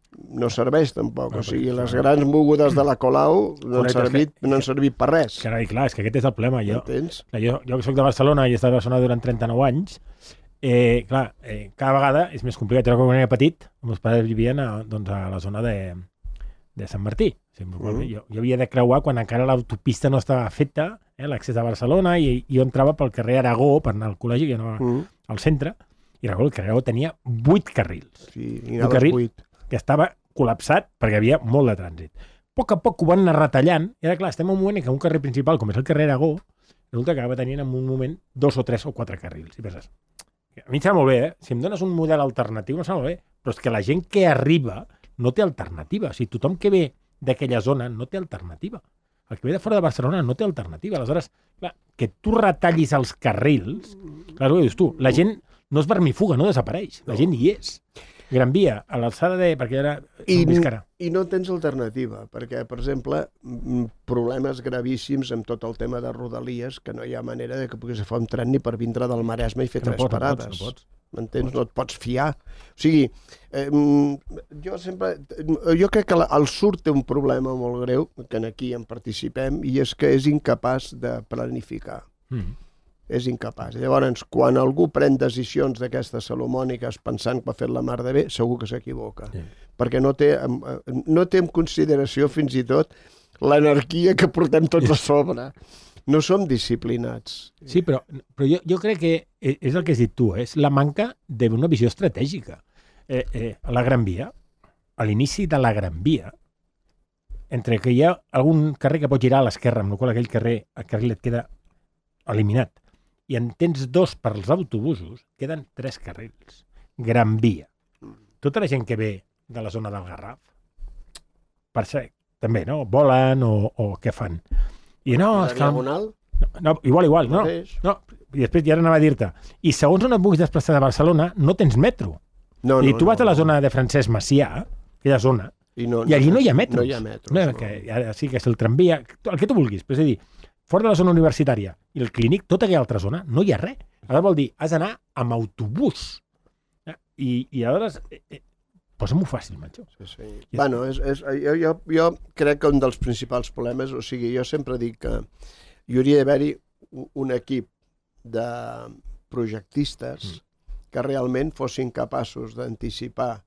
no serveix tampoc. No, O sigui, perquè les això- grans mogudes de la Colau no han Correcte, és servit, que- no han servit per res. Carai, clar, és que aquest és el problema. Jo, Entens? clar, jo, jo que soc de Barcelona i he estat a Barcelona durant trenta-nou anys, eh, clar, eh, cada vegada és més complicat. Jo quan era petit, els meus pares vivien a, doncs, a la zona de, de Sant Martí. Sí, mm. jo, jo havia de creuar quan encara l'autopista no estava feta, eh, l'accés a Barcelona, i, i jo entrava pel carrer Aragó per anar al col·legi, que anava Mm. al centre, i recordo que el carrer Aragó tenia vuit carrils, Sí, i Un anaves carril. buit. que estava col·lapsat perquè hi havia molt de trànsit. A poc a poc ho van anar retallant, i ara, clar, estem en un moment en què un carrer principal, com és el carrer Aragó, resulta que acaba tenint en un moment dos o tres o quatre carrils. I penses, a mi em sembla molt bé, eh? Si em dones un model alternatiu, no em sembla molt bé, però és que la gent que arriba no té alternativa. O sigui, tothom que ve d'aquella zona no té alternativa. El que ve de fora de Barcelona no té alternativa. Aleshores, clar, que tu retallis els carrils, clar, ho dius tu, la gent no es vermifuga, no desapareix. La gent hi és. Gran Via, a l'alçada de... perquè ara I, som Viscara. I no tens alternativa, perquè, per exemple, mm, problemes gravíssims amb tot el tema de Rodalies, que no hi ha manera de que puguis fer un tren ni per vindre del Maresme i fer No tres pots, no parades. pots, no pots. M'entens? No et pots fiar. O sigui, eh, mm, jo sempre... Jo crec que la- el Sud té un problema molt greu, que aquí en participem, i és que és incapaç de planificar. Mm. És incapaç. Llavors, quan algú pren decisions d'aquestes salomòniques pensant que ha fet la mar de bé, segur que s'equivoca. Sí. Perquè no té, em- em- no té en consideració fins i tot l'anarquia que portem tots a sobre. No som disciplinats. Sí, però, però jo, jo crec que és és el que has dit tu, eh? És la manca d'una visió estratègica. Eh, eh, a la Gran Via, a l'inici de la Gran Via, entre que hi ha algun carrer que pot girar a l'esquerra, amb la qual aquell carrer, el carril et queda eliminat, i en tens dos per als autobusos, queden tres carrils. Gran Via. Tota la gent que ve de la zona del Garraf, per ser, també, no? Volen o, o què fan? I no, La és que... diagonal, No, igual, igual, no. mateix. No, i després ja anava a dir-te, i segons on et puguis desplaçar de Barcelona, no tens metro. No, I no, tu vas no, a la no. zona de Francesc Macià, aquella zona, I, no, i allí no hi ha metros. No hi ha metros. No, no. que ara sí que és el tramvia, el que tu vulguis. Però és a dir, fora de la zona universitària i el clínic, tota aquella altra zona, no hi ha res. Ara vol dir, has d'anar amb autobús. Eh? I, i aleshores, eh, eh, posa-m'ho fàcil, macho. Sí, sí. I- Bueno, és, és, jo, jo, jo crec que un dels principals problemes, o sigui, jo sempre dic que hi hauria d'haver-hi u- un equip de projectistes mm. que realment fossin capaços d'anticipar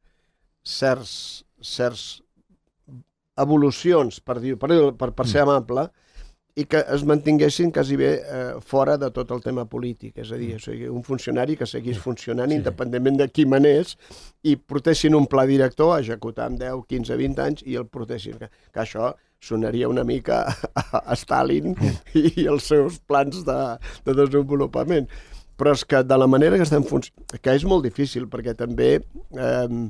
certs, certs evolucions, per, dir, per, dir- per, per ser amable, i que es mantinguessin quasi bé eh, fora de tot el tema polític. És a dir, o sigui, un funcionari que seguís funcionant Sí. independentment de qui manés i portessin un pla director a executar en deu, quinze, vint anys i el portessin. Que, que això sonaria una mica a, a Stalin i, i els seus plans de, de desenvolupament. Però és que de la manera que estem funcionant, que és molt difícil, perquè també eh,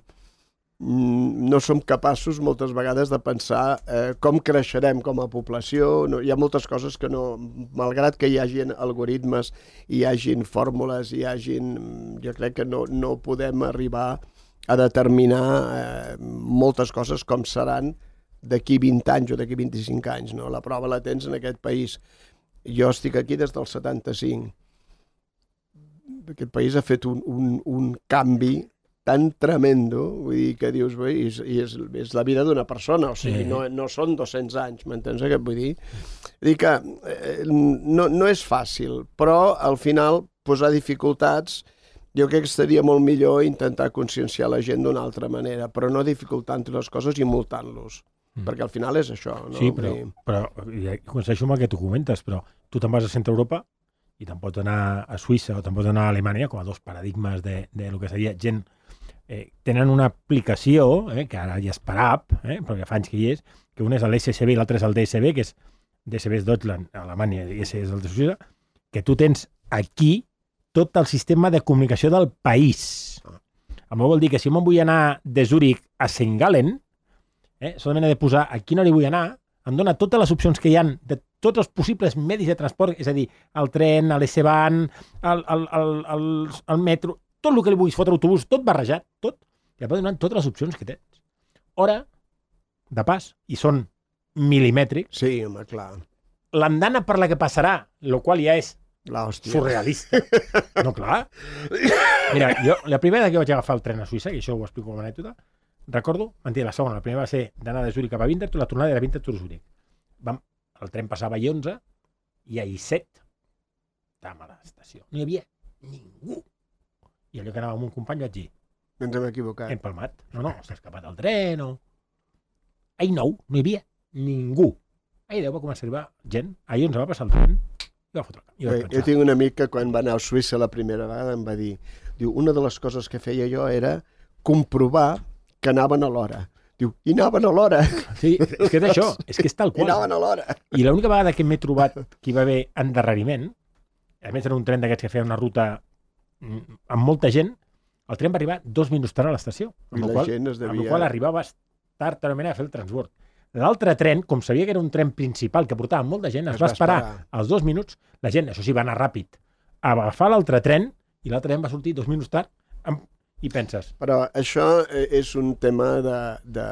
no som capaços moltes vegades de pensar eh, com creixerem com a població. No, hi ha moltes coses que no, malgrat que hi hagin algoritmes, hi hagin fórmules, hi hagin, jo crec que no, no podem arribar a determinar eh, moltes coses com seran d'aquí vint anys o d'aquí vint-i-cinc anys. No? La prova la tens en aquest país. Jo estic aquí des del setanta-cinc. Aquest país ha fet un, un, un canvi tan tremendo, vull dir, que dius, bé, és, és, és la vida d'una persona, o sigui, Sí. no, no són dos-cents anys, m'entens què et vull dir? Vull dir que eh, no, no és fàcil, però al final posar dificultats, jo crec que estaria molt millor intentar conscienciar la gent d'una altra manera, però no dificultant les coses i multant-los, mm. perquè al final és això. No? Sí, però, Vull dir, però ja coincideixo amb el que tu comentes, però tu te'n vas a Centre Europa i te'n pots anar a Suïssa o te'n pots anar a Alemanya, com a dos paradigmes de, de lo que seria gent. Eh, tenen una aplicació, eh, que ara ja és per app, eh, però que fa anys que hi és, que un és l'S S B i l'altre és el D S B, que és D S B és Deutschland, Alemanya, i S és el de Suïssa, que tu tens aquí tot el sistema de comunicació del país. Això vol dir que si me'n vull anar de Zúrich a Saint Gallen, eh, solament he de posar a quina hora hi vull anar, em dona totes les opcions que hi han de tots els possibles medis de transport, és a dir, el tren, l'S-Bahn, el, el, el, el, el metro, tot el que li vulguis fotre autobús, tot barrejat, tot, i et va donant totes les opcions que tens. Hora, de pas, i són milimètrics. sí, home, clar, L'andana per la que passarà, el qual ja és l'hòstia. surrealista. No, clar. Mira, jo, la primera vegada que vaig agafar el tren a Suïssa, i això ho explico com a anècdota, recordo, mentida, la segona, la primera va ser d'anar de Zúrich cap a Winterthur, la tornada era Winterthur Zúrich. Vam, el tren passava a I onze i a I set estàvem a l'estació. No hi havia ningú. I allò que anava amb un company vaig dir, ens hem equivocat. hem palmat. No, no, s'ha escapat el tren o... A I nou no hi havia ningú. A I deu va començar a arribar gent, a I onze va passar el tren i va fotre. I Bé, jo tinc un amic que quan va anar a Suïssa la primera vegada em va dir, diu, una de les coses que feia jo era comprovar que anaven a l'hora. Diu, i anaven a l'hora. Sí, és que és això, és que és tal I qual. anaven a l'hora. I l'única vegada que m'he trobat que hi va haver endarreriment, a més era un tren d'aquests que feia una ruta amb molta gent, el tren va arribar dos minuts tard a l'estació, I amb la el qual, gent es amb devia... el qual arribava tard també a fer el transbord. L'altre tren, com sabia que era un tren principal que portava molta gent, es, es va esperar, esperar als dos minuts, la gent, això sí, va anar ràpid, a agafar l'altre tren, i l'altre tren va sortir dos minuts tard, amb... i penses... Però això és un tema de, de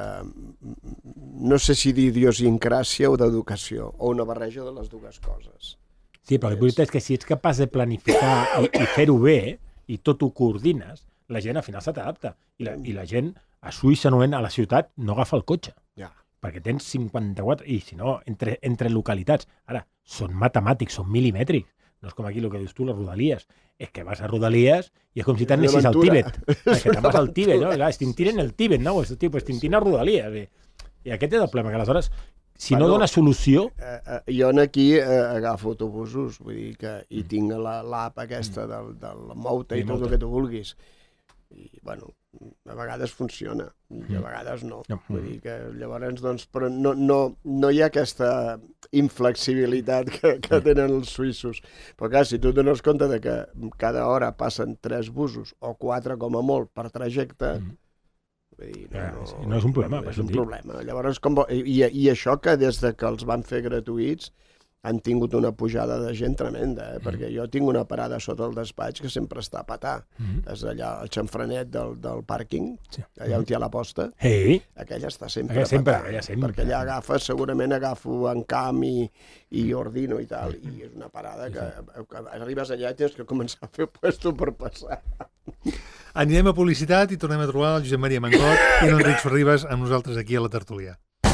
no sé si d'idiosincràsia o d'educació, o una barreja de les dues coses. Sí, però el veritat és que si ets capaç de planificar i, i fer-ho bé, i tot ho coordines, la gent al final se t'adapta. I, la, I la gent a Suïssa, no, a la ciutat, no agafa el cotxe. Ja. Perquè tens cinquanta-quatre, i si no, entre, entre localitats. Ara, són matemàtics, són milimètrics. No és com aquí el que dius tu, les rodalies. És que vas a rodalies i és com si t'anessis al Tíbet. És que te'n vas al Tíbet, no? És Tintín en el Tíbet, no? És tipus, Tintín a rodalies. I aquest és el problema, que aleshores, si bueno, no dona solució... Eh, eh, jo aquí eh, agafo autobusos, vull dir que hi tinc l'app aquesta del, del Mouta i tot el que tu vulguis. I, bueno, a vegades funciona, i a vegades no. Vull dir que llavors, doncs, però no, no, no hi ha aquesta inflexibilitat que, que tenen els suïssos. Però clar, si tu dones compte de que cada hora passen tres busos, o quatre com a molt, per trajecte, vull dir, no, no, no és un problema. És un problema. Llavors, com, i, i això que des de que els van fer gratuïts, han tingut una pujada de gent tremenda, eh? mm. perquè jo tinc una parada sota el despatx que sempre està a petar. Mm. És allà, el xamfranet del, del pàrquing, sí. allà on hi ha la posta. Hey. Aquella està sempre aquella a sempre, petar. Aquella sempre. Perquè allà agafes, segurament agafo Encamp i, i Ordino i tal, i és una parada que, que arribes allà i tens que començar a fer puesto per passar. Anirem a publicitat i tornem a trobar el Josep Maria Mangot i l'Enric Sorribas amb nosaltres aquí a la tertúlia.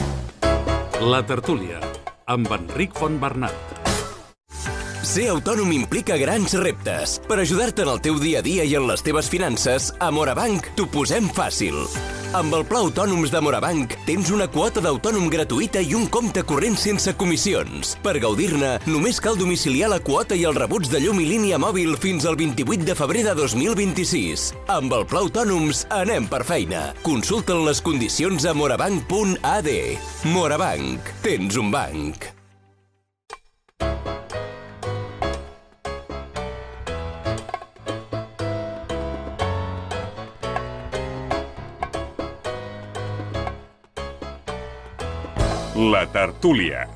La tertúlia, amb Enric Fontbernat. Ser autònom implica grans reptes. Per ajudar-te en el teu dia a dia i en les teves finances, a Morabanc t'ho posem fàcil. Amb el Pla Autònoms de Morabanc tens una quota d'autònom gratuïta i un compte corrent sense comissions. Per gaudir-ne, només cal domiciliar la quota i els rebuts de llum i línia mòbil fins al vint-i-vuit de febrer de dos mil vint-i-sis. Amb el Pla Autònoms anem per feina. Consulta'n les condicions a morabanc punt a d. Morabanc. Tens un banc. La tertúlia.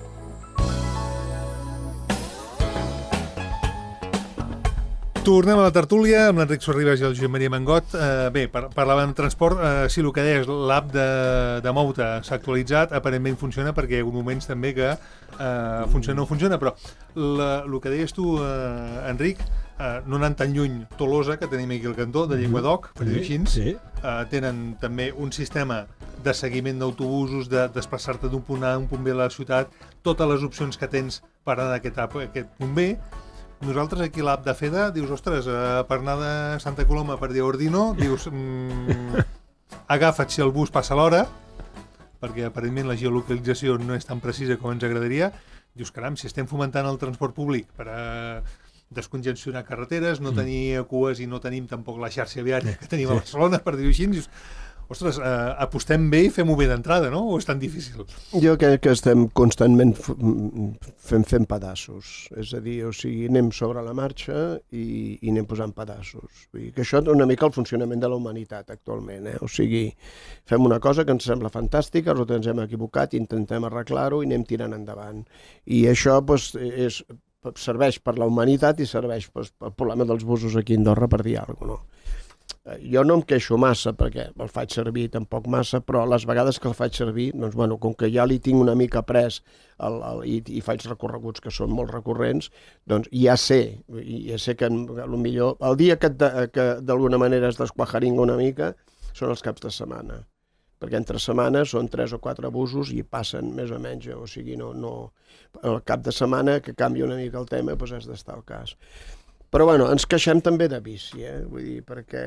Tornem a la tertúlia amb l'Enric Sorribas i el Josep Maria Mangot. Eh, bé, par parlàvem de transport. Eh, sí, el que deies, l'app de, de Mouta s'ha actualitzat, aparentment funciona perquè hi ha moments també que eh, funciona o no funciona, però la, el que deies tu, eh, Enric, eh, no anant tan lluny, Tolosa, que tenim aquí al cantó, de Llenguadoc, per dir-ho així, sí. eh, tenen també un sistema de seguiment d'autobusos, de desplaçar-te d'un punt A a un punt B a la ciutat, totes les opcions que tens per anar d'aquest aquest punt B. Nosaltres aquí l'app de FEDA dius, ostres, eh, per anar de Santa Coloma per dir Ordino, dius, mm, agafa't si el bus passa a l'hora, perquè aparentment la geolocalització no és tan precisa com ens agradaria. Dius, caram, si estem fomentant el transport públic per a descongestionar carreteres, no tenir cues i no tenim tampoc la xarxa viària que tenim a Barcelona, per dir-ho així, dius, ostres, eh, apostem bé i fem-ho bé d'entrada, no? O és tan difícil? Jo crec que estem constantment fent, fent pedaços. És a dir, o sigui, anem sobre la marxa i, i anem posant pedaços. Vull dir que això és una mica el funcionament de la humanitat actualment. Eh? O sigui, fem una cosa que ens sembla fantàstica, nosaltres ens hem equivocat, intentem arreglar-ho i anem tirant endavant. I això doncs, és, serveix per la humanitat i serveix doncs, pel problema dels busos aquí a Andorra, per dir alguna cosa, no? Jo no em queixo massa, perquè el faig servir tampoc massa, però les vegades que el faig servir, doncs, bueno, com que ja li tinc una mica pres el, el, i, i faig recorreguts que són molt recurrents, doncs ja sé, ja sé que potser el dia que, que d'alguna manera es desquajaringa una mica són els caps de setmana, perquè entre setmanes són tres o quatre busos i passen més o menys, o sigui, no, no, al cap de setmana que canvia una mica el tema, doncs has d'estar al cas. Però bueno, ens queixem també de bici, eh? Vull dir, perquè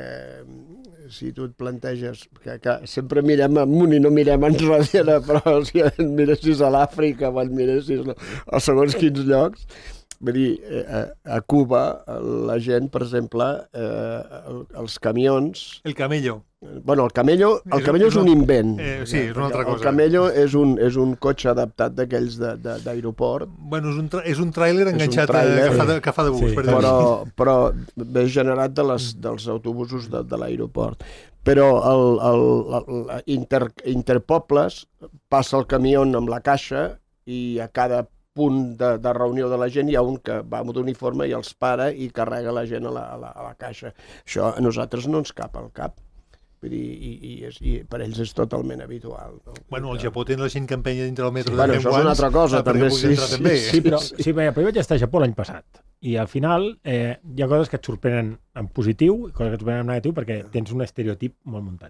si tu et planteges, que, que sempre mirem amunt i no mirem enrere, però si et miressis a l'Àfrica o et miressis a segons quins llocs, vull dir, a, a Cuba la gent, per exemple, eh, els camions... El camello. Bueno, el camello, el camello és un invent. Eh, sí, és una altra cosa. El camello és un, és un cotxe adaptat d'aquells d'aeroport. Bueno, és un, tra és un tràiler enganxat un tràiler, que, fa de, que fa de bus. Sí, per però, però ve generat de les, dels autobusos de, de l'aeroport. Però el, el, el, inter, interpobles passa el camió amb la caixa i a cada punt de, de reunió de la gent hi ha un que va d'uniforme i els para i carrega la gent a la, a la, a la caixa. Això a nosaltres no ens cap al cap. Vull dir, i, i, és, i per ells és totalment habitual. No? Bueno, al Japó tenen la gent que empenya dintre del metro sí, de bueno, això és una altra cosa, també, sí, sí, també. Sí, però, sí, però jo vaig estar a Japó l'any passat i al final eh, hi ha coses que et sorprenen en positiu i coses que et sorprenen en negatiu perquè tens un estereotip molt muntat.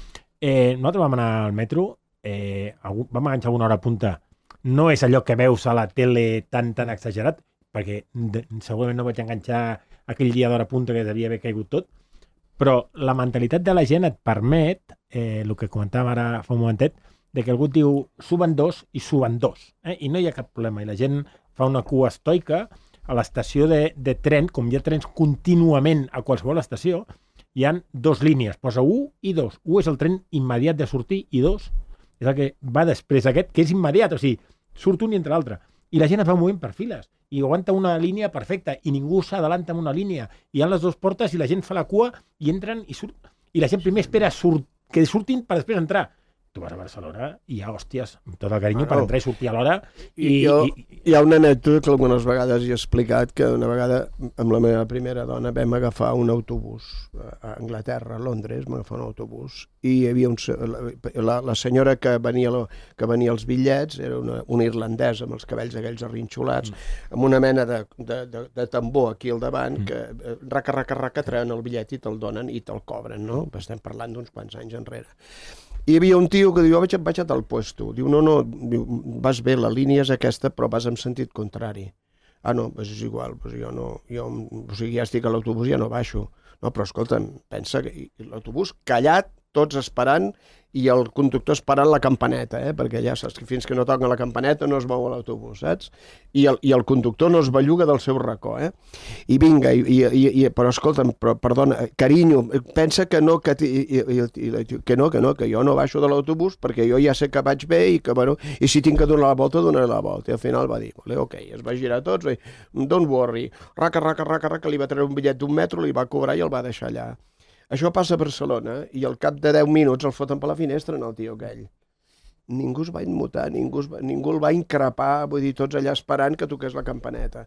Eh, nosaltres vam anar al metro, eh, vam enganxar una hora a punta. No és allò que veus a la tele tan tan exagerat, perquè de, segurament no vaig enganxar aquell dia d'hora a punta que devia haver caigut tot, però la mentalitat de la gent et permet, eh, el que comentàvem ara fa un momentet, de que algú et diu suben dos i suben dos, eh? I no hi ha cap problema. I la gent fa una cua estoica a l'estació de, de tren, com hi ha trens contínuament a qualsevol estació, hi han dos línies, posa u i dos. u és el tren immediat de sortir i dos és el que va després d'aquest, que és immediat, o sigui, surt un i entra l'altre. I la gent es va movent per files i aguanta una línia perfecta i ningú s'adalanta en una línia. I hi ha les dues portes i la gent fa la cua i entren i surt. I la gent primer espera surt, que surtin per després entrar. Tu vas a Barcelona i hi ha hòsties, amb tot el carinyo, ah, per entrar i sortir a l'hora. I, jo, i, hi ha una anècdota que algunes vegades he explicat, que una vegada amb la meva primera dona vam agafar un autobús a Anglaterra, a Londres, vam agafar un autobús, i hi havia un, la, la senyora que venia, que venia els bitllets era una, una irlandesa amb els cabells aquells arrinxolats, mm. amb una mena de, de, de, de tambor aquí al davant, mm. que raca, raca, raca, treuen el bitllet i te'l donen i te'l cobren, no? Estem parlant d'uns quants anys enrere. I hi havia un tio que diu, oh, vaig, vaig a tal puesto. Diu, no, no, diu, vas bé, la línia és aquesta, però vas en sentit contrari. Ah, no, doncs és igual, doncs jo no, jo, o sigui, ja estic a l'autobús, ja no baixo. No, però escolta'm, pensa que l'autobús callat, tots esperant, i el conductor esperant la campaneta, eh? Perquè ja saps que fins que no toquen la campaneta no es mou l'autobús, saps? I el, i el conductor no es belluga del seu racó, eh? I vinga, i, i, i, però escolta'm, però, perdona, carinyo, pensa que no, que, i, i, i, que no, que no, que jo no baixo de l'autobús perquè jo ja sé que vaig bé i que, bueno, i si tinc que donar la volta, donaré la volta. I al final va dir, vale, ok, es va girar tots, i, don't worry, raca, raca, raca, raca, li va treure un bitllet d'un metro, li va cobrar i el va deixar allà. Això passa a Barcelona i al cap de deu minuts el foten per la finestra en el tio aquell. Ningú es va immutar, ningú, es va, ningú el va increpar, vull dir, tots allà esperant que toqués la campaneta.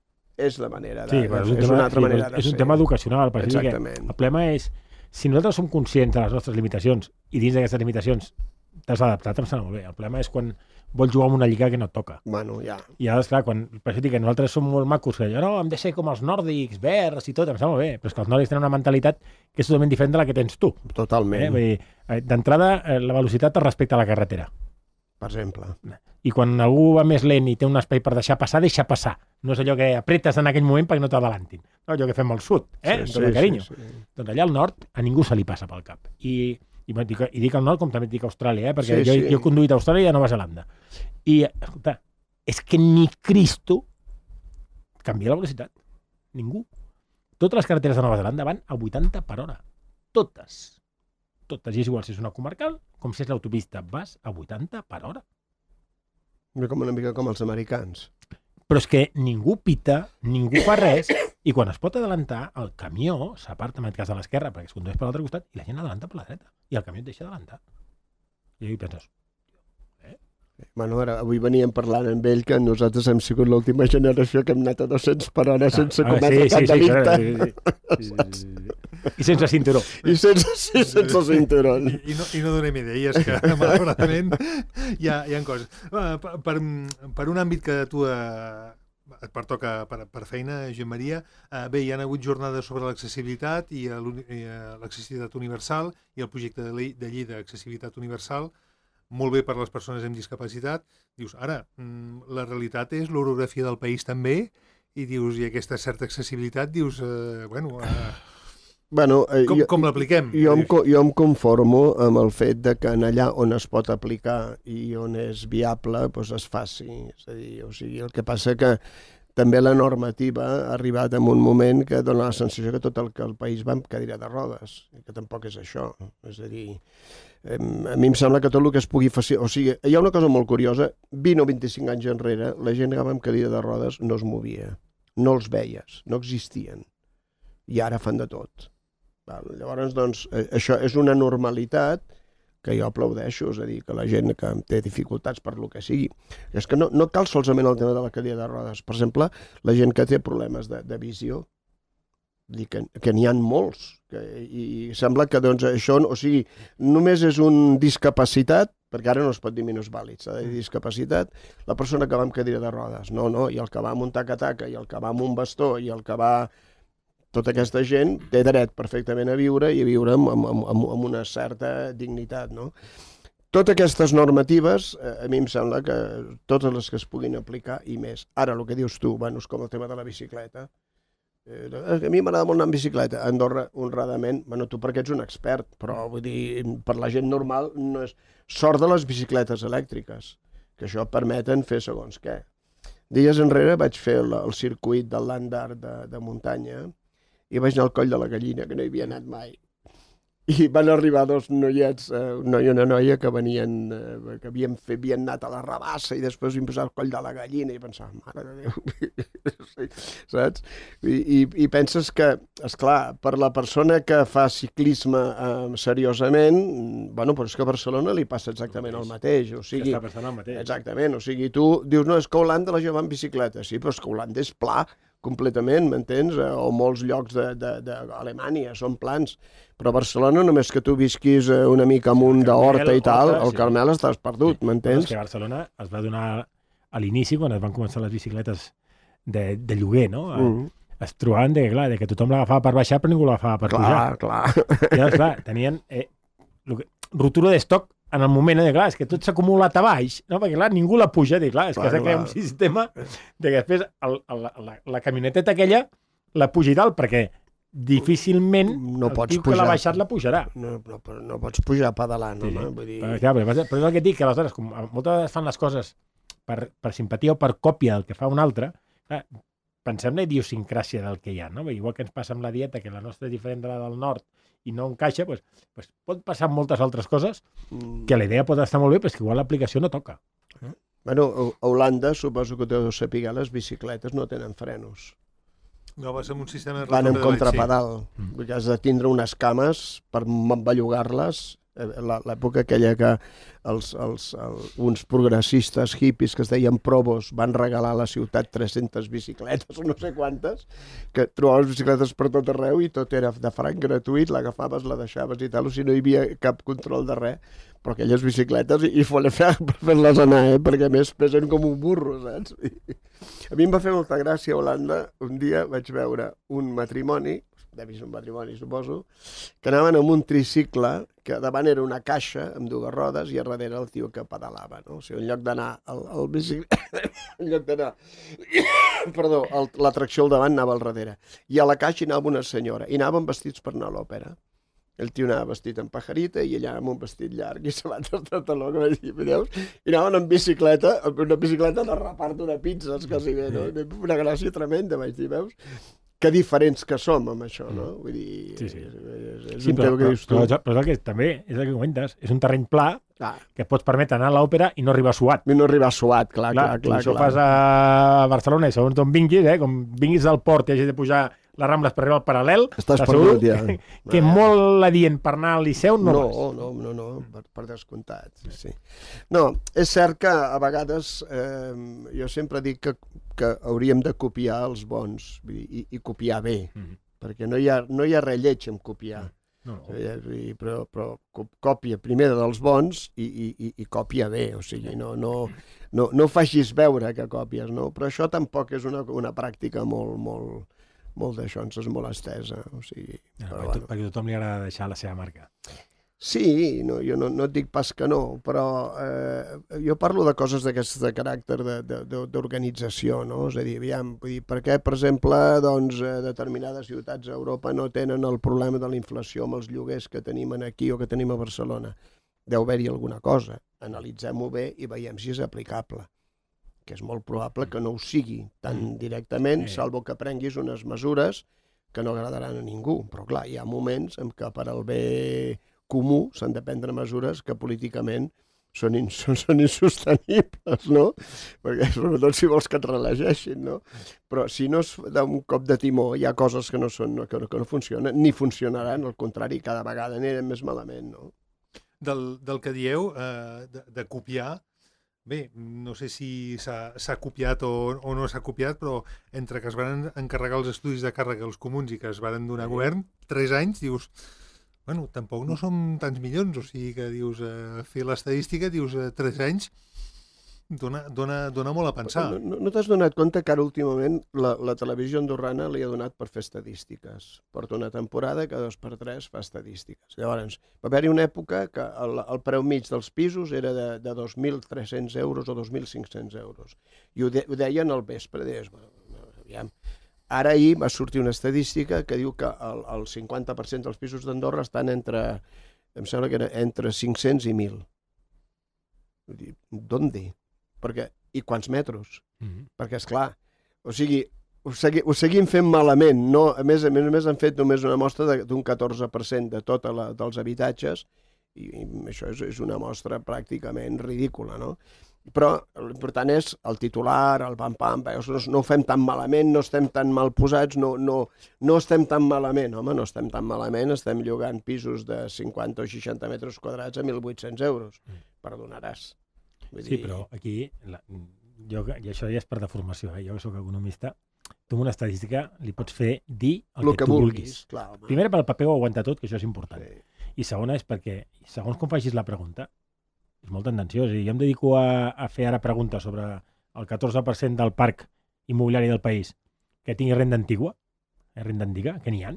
És la manera de... Sí, de, és, un és tema, una altra sí, manera de és ser. un tema educacional. Exactament. El problema és, si nosaltres som conscients de les nostres limitacions i dins d'aquestes limitacions t'has adaptat, em sembla molt bé. El problema és quan vols jugar amb una lliga que no et toca. Bueno, ja. I ara, esclar, quan, per això dic que nosaltres som molt macos, que jo no, hem de ser com els nòrdics, verds i tot, em sembla molt bé, però és que els nòrdics tenen una mentalitat que és totalment diferent de la que tens tu. Totalment. Eh? Vull dir, d'entrada, la velocitat es respecta a la carretera. Per exemple. I quan algú va més lent i té un espai per deixar passar, deixa passar. No és allò que apretes en aquell moment perquè no t'adalantin. No, allò que fem al sud, eh? Sí, Amb tot el carinyo. sí, sí. Doncs allà al nord a ningú se li passa pel cap. I, i, dic, i dic al nord com també dic a Austràlia, eh? Perquè Sí, jo, sí. jo he conduït a Austràlia i a Nova Zelanda. I, escolta, és que ni Cristo canvia la velocitat. Ningú. Totes les carreteres de Nova Zelanda van a vuitanta per hora. Totes. Totes. I és igual si és una comarcal com si és l'autopista. Vas a vuitanta per hora. Com una mica com els americans. Però és que ningú pita, ningú fa res, i quan es pot adelantar, el camió s'aparta en el cas de l'esquerra perquè es condueix per l'altre costat i la gent adelanta per la dreta. I el camió et deixa adelantar. I hi penses, Bueno, ara, avui veníem parlant amb ell que nosaltres hem sigut l'última generació que hem anat a dos-cents per hora sense ah, cometre sí, cap sí, delicte. Sí, sí, sí, sí. I sense cinturó. I sense, sí, sense cinturón. I, i, no, I no donem idees, que malauradament hi ha, hi ha coses. Per, per un àmbit que tu eh, et pertoca per, per feina, Joan Maria. Uh, bé, hi ha hagut jornades sobre l'accessibilitat i l'accessibilitat universal i el projecte de llei, de llei d'accessibilitat universal, molt bé per les persones amb discapacitat. Dius, ara, la realitat és l'orografia del país també, i dius, i aquesta certa accessibilitat, dius, uh, bueno... Uh, Bueno, eh, com, jo, com l'apliquem? Jo, em, jo em conformo amb el fet de que en allà on es pot aplicar i on és viable, doncs es faci. És a dir, o sigui, el que passa que també la normativa ha arribat en un moment que dona la sensació que tot el que el país va amb cadira de rodes, que tampoc és això. És a dir, a mi em sembla que tot el que es pugui fer... O sigui, hi ha una cosa molt curiosa, vint o vint-i-cinc anys enrere, la gent que va amb cadira de rodes no es movia, no els veies, no existien. I ara fan de tot. Llavors, doncs, això és una normalitat que jo aplaudeixo, és a dir, que la gent que té dificultats per lo que sigui. És que no, no cal solament el tema de la cadira de rodes. Per exemple, la gent que té problemes de, de visió, que, que n'hi ha molts, que, i sembla que doncs, això, o sigui, només és un discapacitat, perquè ara no es pot dir minusvàlid, s'ha de dir discapacitat, la persona que va amb cadira de rodes. No, no, i el que va amb un taca-taca, i el que va amb un bastó, i el que va... Tota aquesta gent té dret perfectament a viure i a viure amb, amb, amb, amb una certa dignitat, no? Totes aquestes normatives, eh, a mi em sembla que totes les que es puguin aplicar i més. Ara, el que dius tu, bueno, és com el tema de la bicicleta. Eh, a mi m'agrada molt anar amb bicicleta. A Andorra, honradament, bueno, tu perquè ets un expert, però vull dir, per la gent normal no és... Sort de les bicicletes elèctriques, que això permeten fer segons què. Dies enrere vaig fer el, el circuit del Landar de, de muntanya, i vaig anar al Coll de la Gallina, que no hi havia anat mai. I van arribar dos noiets, un noi i una noia, que venien, que havien, fet, havien anat a la Rabassa i després vam posar al Coll de la Gallina i pensava, mare de Déu, saps? I, i, i penses que, esclar, per la persona que fa ciclisme eh, seriosament, bueno, però és que a Barcelona li passa exactament el mateix. O sigui, que està passant el mateix. Exactament, o sigui, tu dius, no, és que Holanda la gent va en bicicleta, sí, però és que Holanda és pla, completament, m'entens? O molts llocs d'Alemanya són plans. Però a Barcelona, només que tu visquis una mica amunt d'Horta i tal, al Carmel estàs perdut, m'entens? És que a Barcelona es va donar a l'inici, quan es van començar les bicicletes de, de lloguer, no? Mm. Es trobaven de, clar, de que tothom l'agafava per baixar però ningú l'agafava per clar, pujar. Clar, clar. I llavors, clar, tenien eh, ruptura d'estoc en el moment, eh, clar, és que tot s'ha acumulat a baix, no? Perquè, clar, ningú la puja, i clar, és clar, que s'ha creat un sistema de que després el, el, la, la camioneteta aquella la puja i tal, perquè difícilment no el pots tio pujar. Que l'ha baixat la pujarà. No, no, no pots pujar pedalant, sí, home. Vull dir... Però, clar, però, però és el que et dic, que aleshores, com moltes vegades fan les coses per, per simpatia o per còpia del que fa un altre, clar, pensem en la idiosincràsia del que hi ha, no? Igual que ens passa amb la dieta, que la nostra és diferent de la del nord, i no encaixa, doncs, doncs pot passar moltes altres coses que la idea pot estar molt bé, però és que igual l'aplicació no toca. Bueno, a Holanda, suposo que deu saber, les bicicletes no tenen frenos. No, va ser un sistema de van en contrapedal. Sí. Mm. Has de tindre unes cames per bellugar-les. L'època aquella que els, els, els, uns progressistes hippies que es deien Provos van regalar a la ciutat tres-centes bicicletes o no sé quantes, que trobaves bicicletes per tot arreu i tot era de franc gratuït, l'agafaves, la deixaves i tal, o sigui, no hi havia cap control de res, però aquelles bicicletes i, i fot fer per fer-les anar, eh? Perquè a més pesen com un burro, saps? I, a mi em va fer molta gràcia a Holanda, un dia vaig veure un matrimoni, devis un matrimoni, suposo, que anaven amb un tricicle, que davant era una caixa amb dues rodes i a darrere el tio que pedalava, no? O sigui, en lloc d'anar al, al bicicleta, en lloc d'anar, perdó, el, la tracció al davant anava al darrere. I a la caixa hi anava una senyora, i anaven vestits per anar a l'òpera. El tio anava vestit en pajarita i ella amb un vestit llarg i sabates de taló, que vaig dir, veus? I anaven en bicicleta, amb una bicicleta de repart d'una pizza, quasi bé, no? Una gràcia tremenda, vaig dir, veus? Que diferents que som amb això, no? Vull dir, sí, sí. és, és, és sí, un però, tema que dius tu. Però, però, però és el que també, és el que comentes, és un terreny pla ah. que pots permetre anar a l'òpera i no arribar suat. I no arribar suat, clar, clar, clar. clar Si això clar. fas a Barcelona i segons on vinguis, eh, com vinguis del port i hagis de pujar les Rambles per arribar al paral·lel, estàs t'asseguro perdut, ja. que, que ah. molt adient per anar al Liceu no, no vas. No, no, no, per, per descomptat. Sí, sí. No, és cert que a vegades eh, jo sempre dic que, que hauríem de copiar els bons i, i copiar bé, mm -hmm. perquè no hi, ha, no hi ha res lleig en copiar. Mm. No, no. I, però, però còpia primer dels bons i, i, i, i còpia bé, o sigui, no, no, no, no facis veure que còpies, no? Però això tampoc és una, una pràctica molt, molt, molt d'això, ens és molt estesa, o sigui... Ja, però, perquè, bueno. perquè a tothom li agrada deixar la seva marca. Sí, no, jo no, no et dic pas que no, però eh, jo parlo de coses d'aquest caràcter d'organització, no? És a dir, aviam, vull dir, per què, per exemple, doncs, determinades ciutats a Europa no tenen el problema de la inflació amb els lloguers que tenim aquí o que tenim a Barcelona? Deu haver-hi alguna cosa. Analitzem-ho bé i veiem si és aplicable, que és molt probable que no ho sigui tan directament, salvo que prenguis unes mesures que no agradaran a ningú. Però, clar, hi ha moments en què per al bé comú s'han de prendre mesures que políticament són, in, són, són insostenibles, no? Perquè sobretot si vols que et reelegeixin, no? Però si no es d'un cop de timó hi ha coses que no, són, que, no, que no funcionen, ni funcionaran, al contrari, cada vegada anirem més malament, no? Del, del que dieu, eh, de, de copiar, bé, no sé si s'ha copiat o, o no s'ha copiat, però entre que es van encarregar els estudis de càrrega als comuns i que es van donar govern, tres anys, dius... Bueno, tampoc no som tants milions, o sigui que dius, eh, fer l'estadística, dius, eh, tres anys, dona, dona, dona molt a pensar. No, no, no t'has donat compte que ara últimament la, la televisió andorrana li ha donat per fer estadístiques. Porta una temporada que dos per tres fa estadístiques. Llavors, va haver-hi una època que el, el preu mig dels pisos era de, de dos mil tres-cents euros o dos mil cinc-cents euros. I ho, de, ho deien al vespre, deies, bueno, aviam... Ara ahir va sortir una estadística que diu que el, el cinquanta per cent dels pisos d'Andorra estan entre, em sembla que era entre cinc-cents i mil. Vull dir, d'on? Perquè, i quants metres? Mm-hmm. Perquè, esclar, o sigui, ho, segui, ho seguim fent malament. No, a més a més, a més han fet només una mostra d'un catorze per cent de tota la, dels habitatges i, i això és, és una mostra pràcticament ridícula, no? Però l'important és el titular, el pam-pam, no ho fem tan malament, no estem tan mal posats, no, no, no estem tan malament. Home, no estem tan malament, estem llogant pisos de cinquanta o seixanta metres quadrats a mil vuit-cents euros. Perdonaràs. Vull sí, dir... però aquí, la, jo, i això ja és per deformació, eh? Jo que soc economista, tu amb una estadística li pots fer dir el, el que, que tu vulguis. vulguis. Clar, primer, pel paper ho aguanta tot, que això és important. Sí. I segona és perquè, segons com facis la pregunta, és molt tendenciós. Jo em dedico a, a fer ara preguntes sobre el catorze per cent del parc immobiliari del país que tingui renda antigua, eh, renda antiga, que n'hi ha,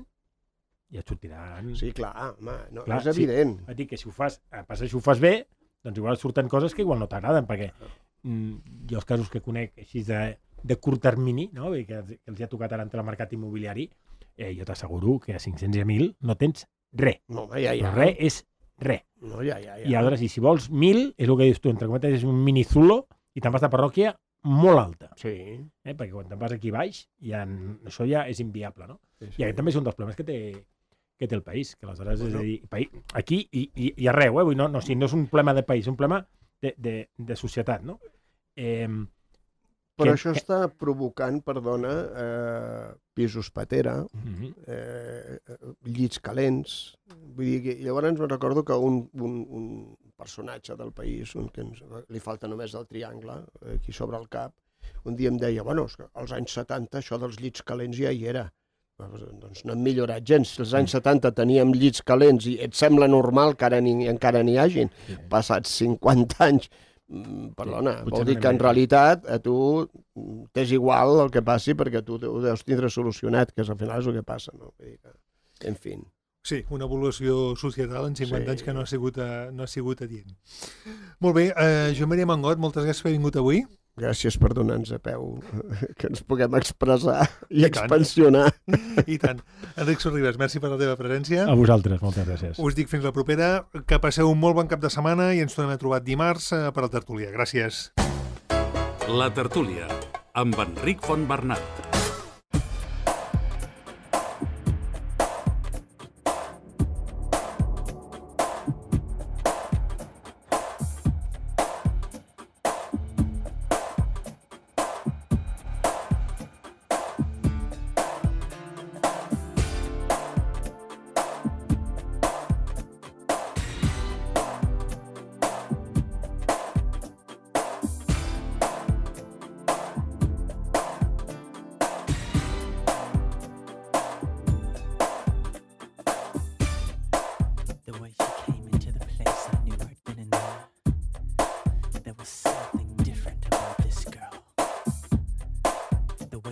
i et sortiran... Sí, clar, home, no, clar, és evident. Sí, et dic que si ho fas, passa si ho fas bé, doncs igual surten coses que igual no t'agraden, perquè mm, jo els casos que conec així de, de curt termini, no? I que, que els ha tocat ara entre el mercat immobiliari, eh, jo t'asseguro que a cinc-cents i a mil no tens res. No, ja, ja. Però res és res. No, ja, ja, ja. I aleshores, i si vols mil, és el que dius tu, entre cometes, és un mini zulo i te'n vas de parròquia molt alta. Sí. Eh? Perquè quan te'n vas aquí baix, ja, això ja és inviable, no? Sí, sí. I aquest també és un dels problemes que té, que té el país, que aleshores, bueno. És a dir, país, aquí i, i, i arreu, eh? Vull, no, no, si no és un problema de país, és un problema de, de, de societat, no? Eh, Però que, això que... està provocant, perdona, eh, pisos patera, uh-huh. eh, llits calents. Vull dir que llavors me recordo que un, un, un personatge del país, un que ens, li falta només el triangle, aquí sobre el cap, un dia em deia, bueno, és que als anys setanta això dels llits calents ja hi era. Doncs no hem millorat gens. Si als anys setanta teníem llits calents i et sembla normal que ara ni, encara n'hi hagin, sí. Passats cinquanta anys, perdona, sí, vol dir que en realitat a tu t'és igual el que passi perquè tu ho deus tindre solucionat, que al final és el que passa, no? Vull dir que, en fi. Sí, una evolució societal en cinquanta sí. anys que no ha sigut, a, no ha sigut adient. Molt bé, eh, Joan Maria Mangot, moltes gràcies per haver vingut avui. Gràcies per donar-nos a peu, que ens puguem expressar i, I expansionar. I tant. Enric Sorribes, merci per la teva presència. A vosaltres, moltes gràcies. Us dic fins la propera, que passeu un molt bon cap de setmana i ens tornem a trobar dimarts per la tertúlia. Gràcies. La tertúlia, amb Enric Fontbernat.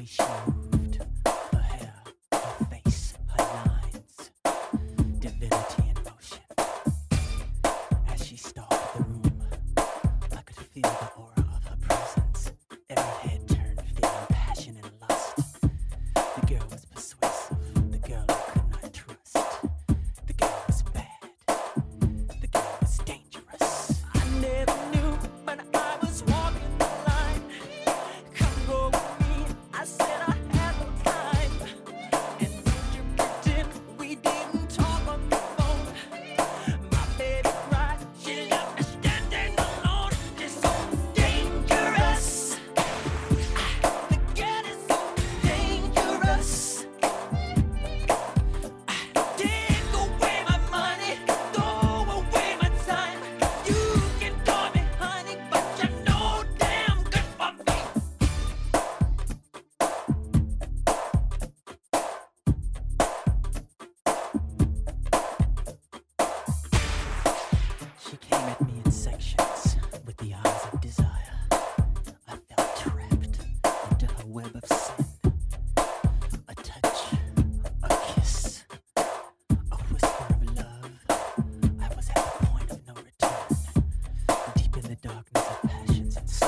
she moved, her hair, her face, her lines, divinity in motion. As she stalked the room, I could feel the aura of her presence. Every head turned, feeling passion and lust. The girl was persuasive, the girl I could not trust. The girl was bad, the girl was dangerous. I never knew, but I was walking the line. Come go with me, I said I had no time. And did you pretend we didn't talk on the phone? My baby cried, she left me standing alone. It's so dangerous. The girl is so dangerous. Take away my money, throw away my time. You can call me honey, but you're no damn good for me. She came at me in sections with the eyes of desire. I felt trapped into her web of sin. A touch, a kiss, a whisper of love. I was at the point of no return, deep in the darkness of passions and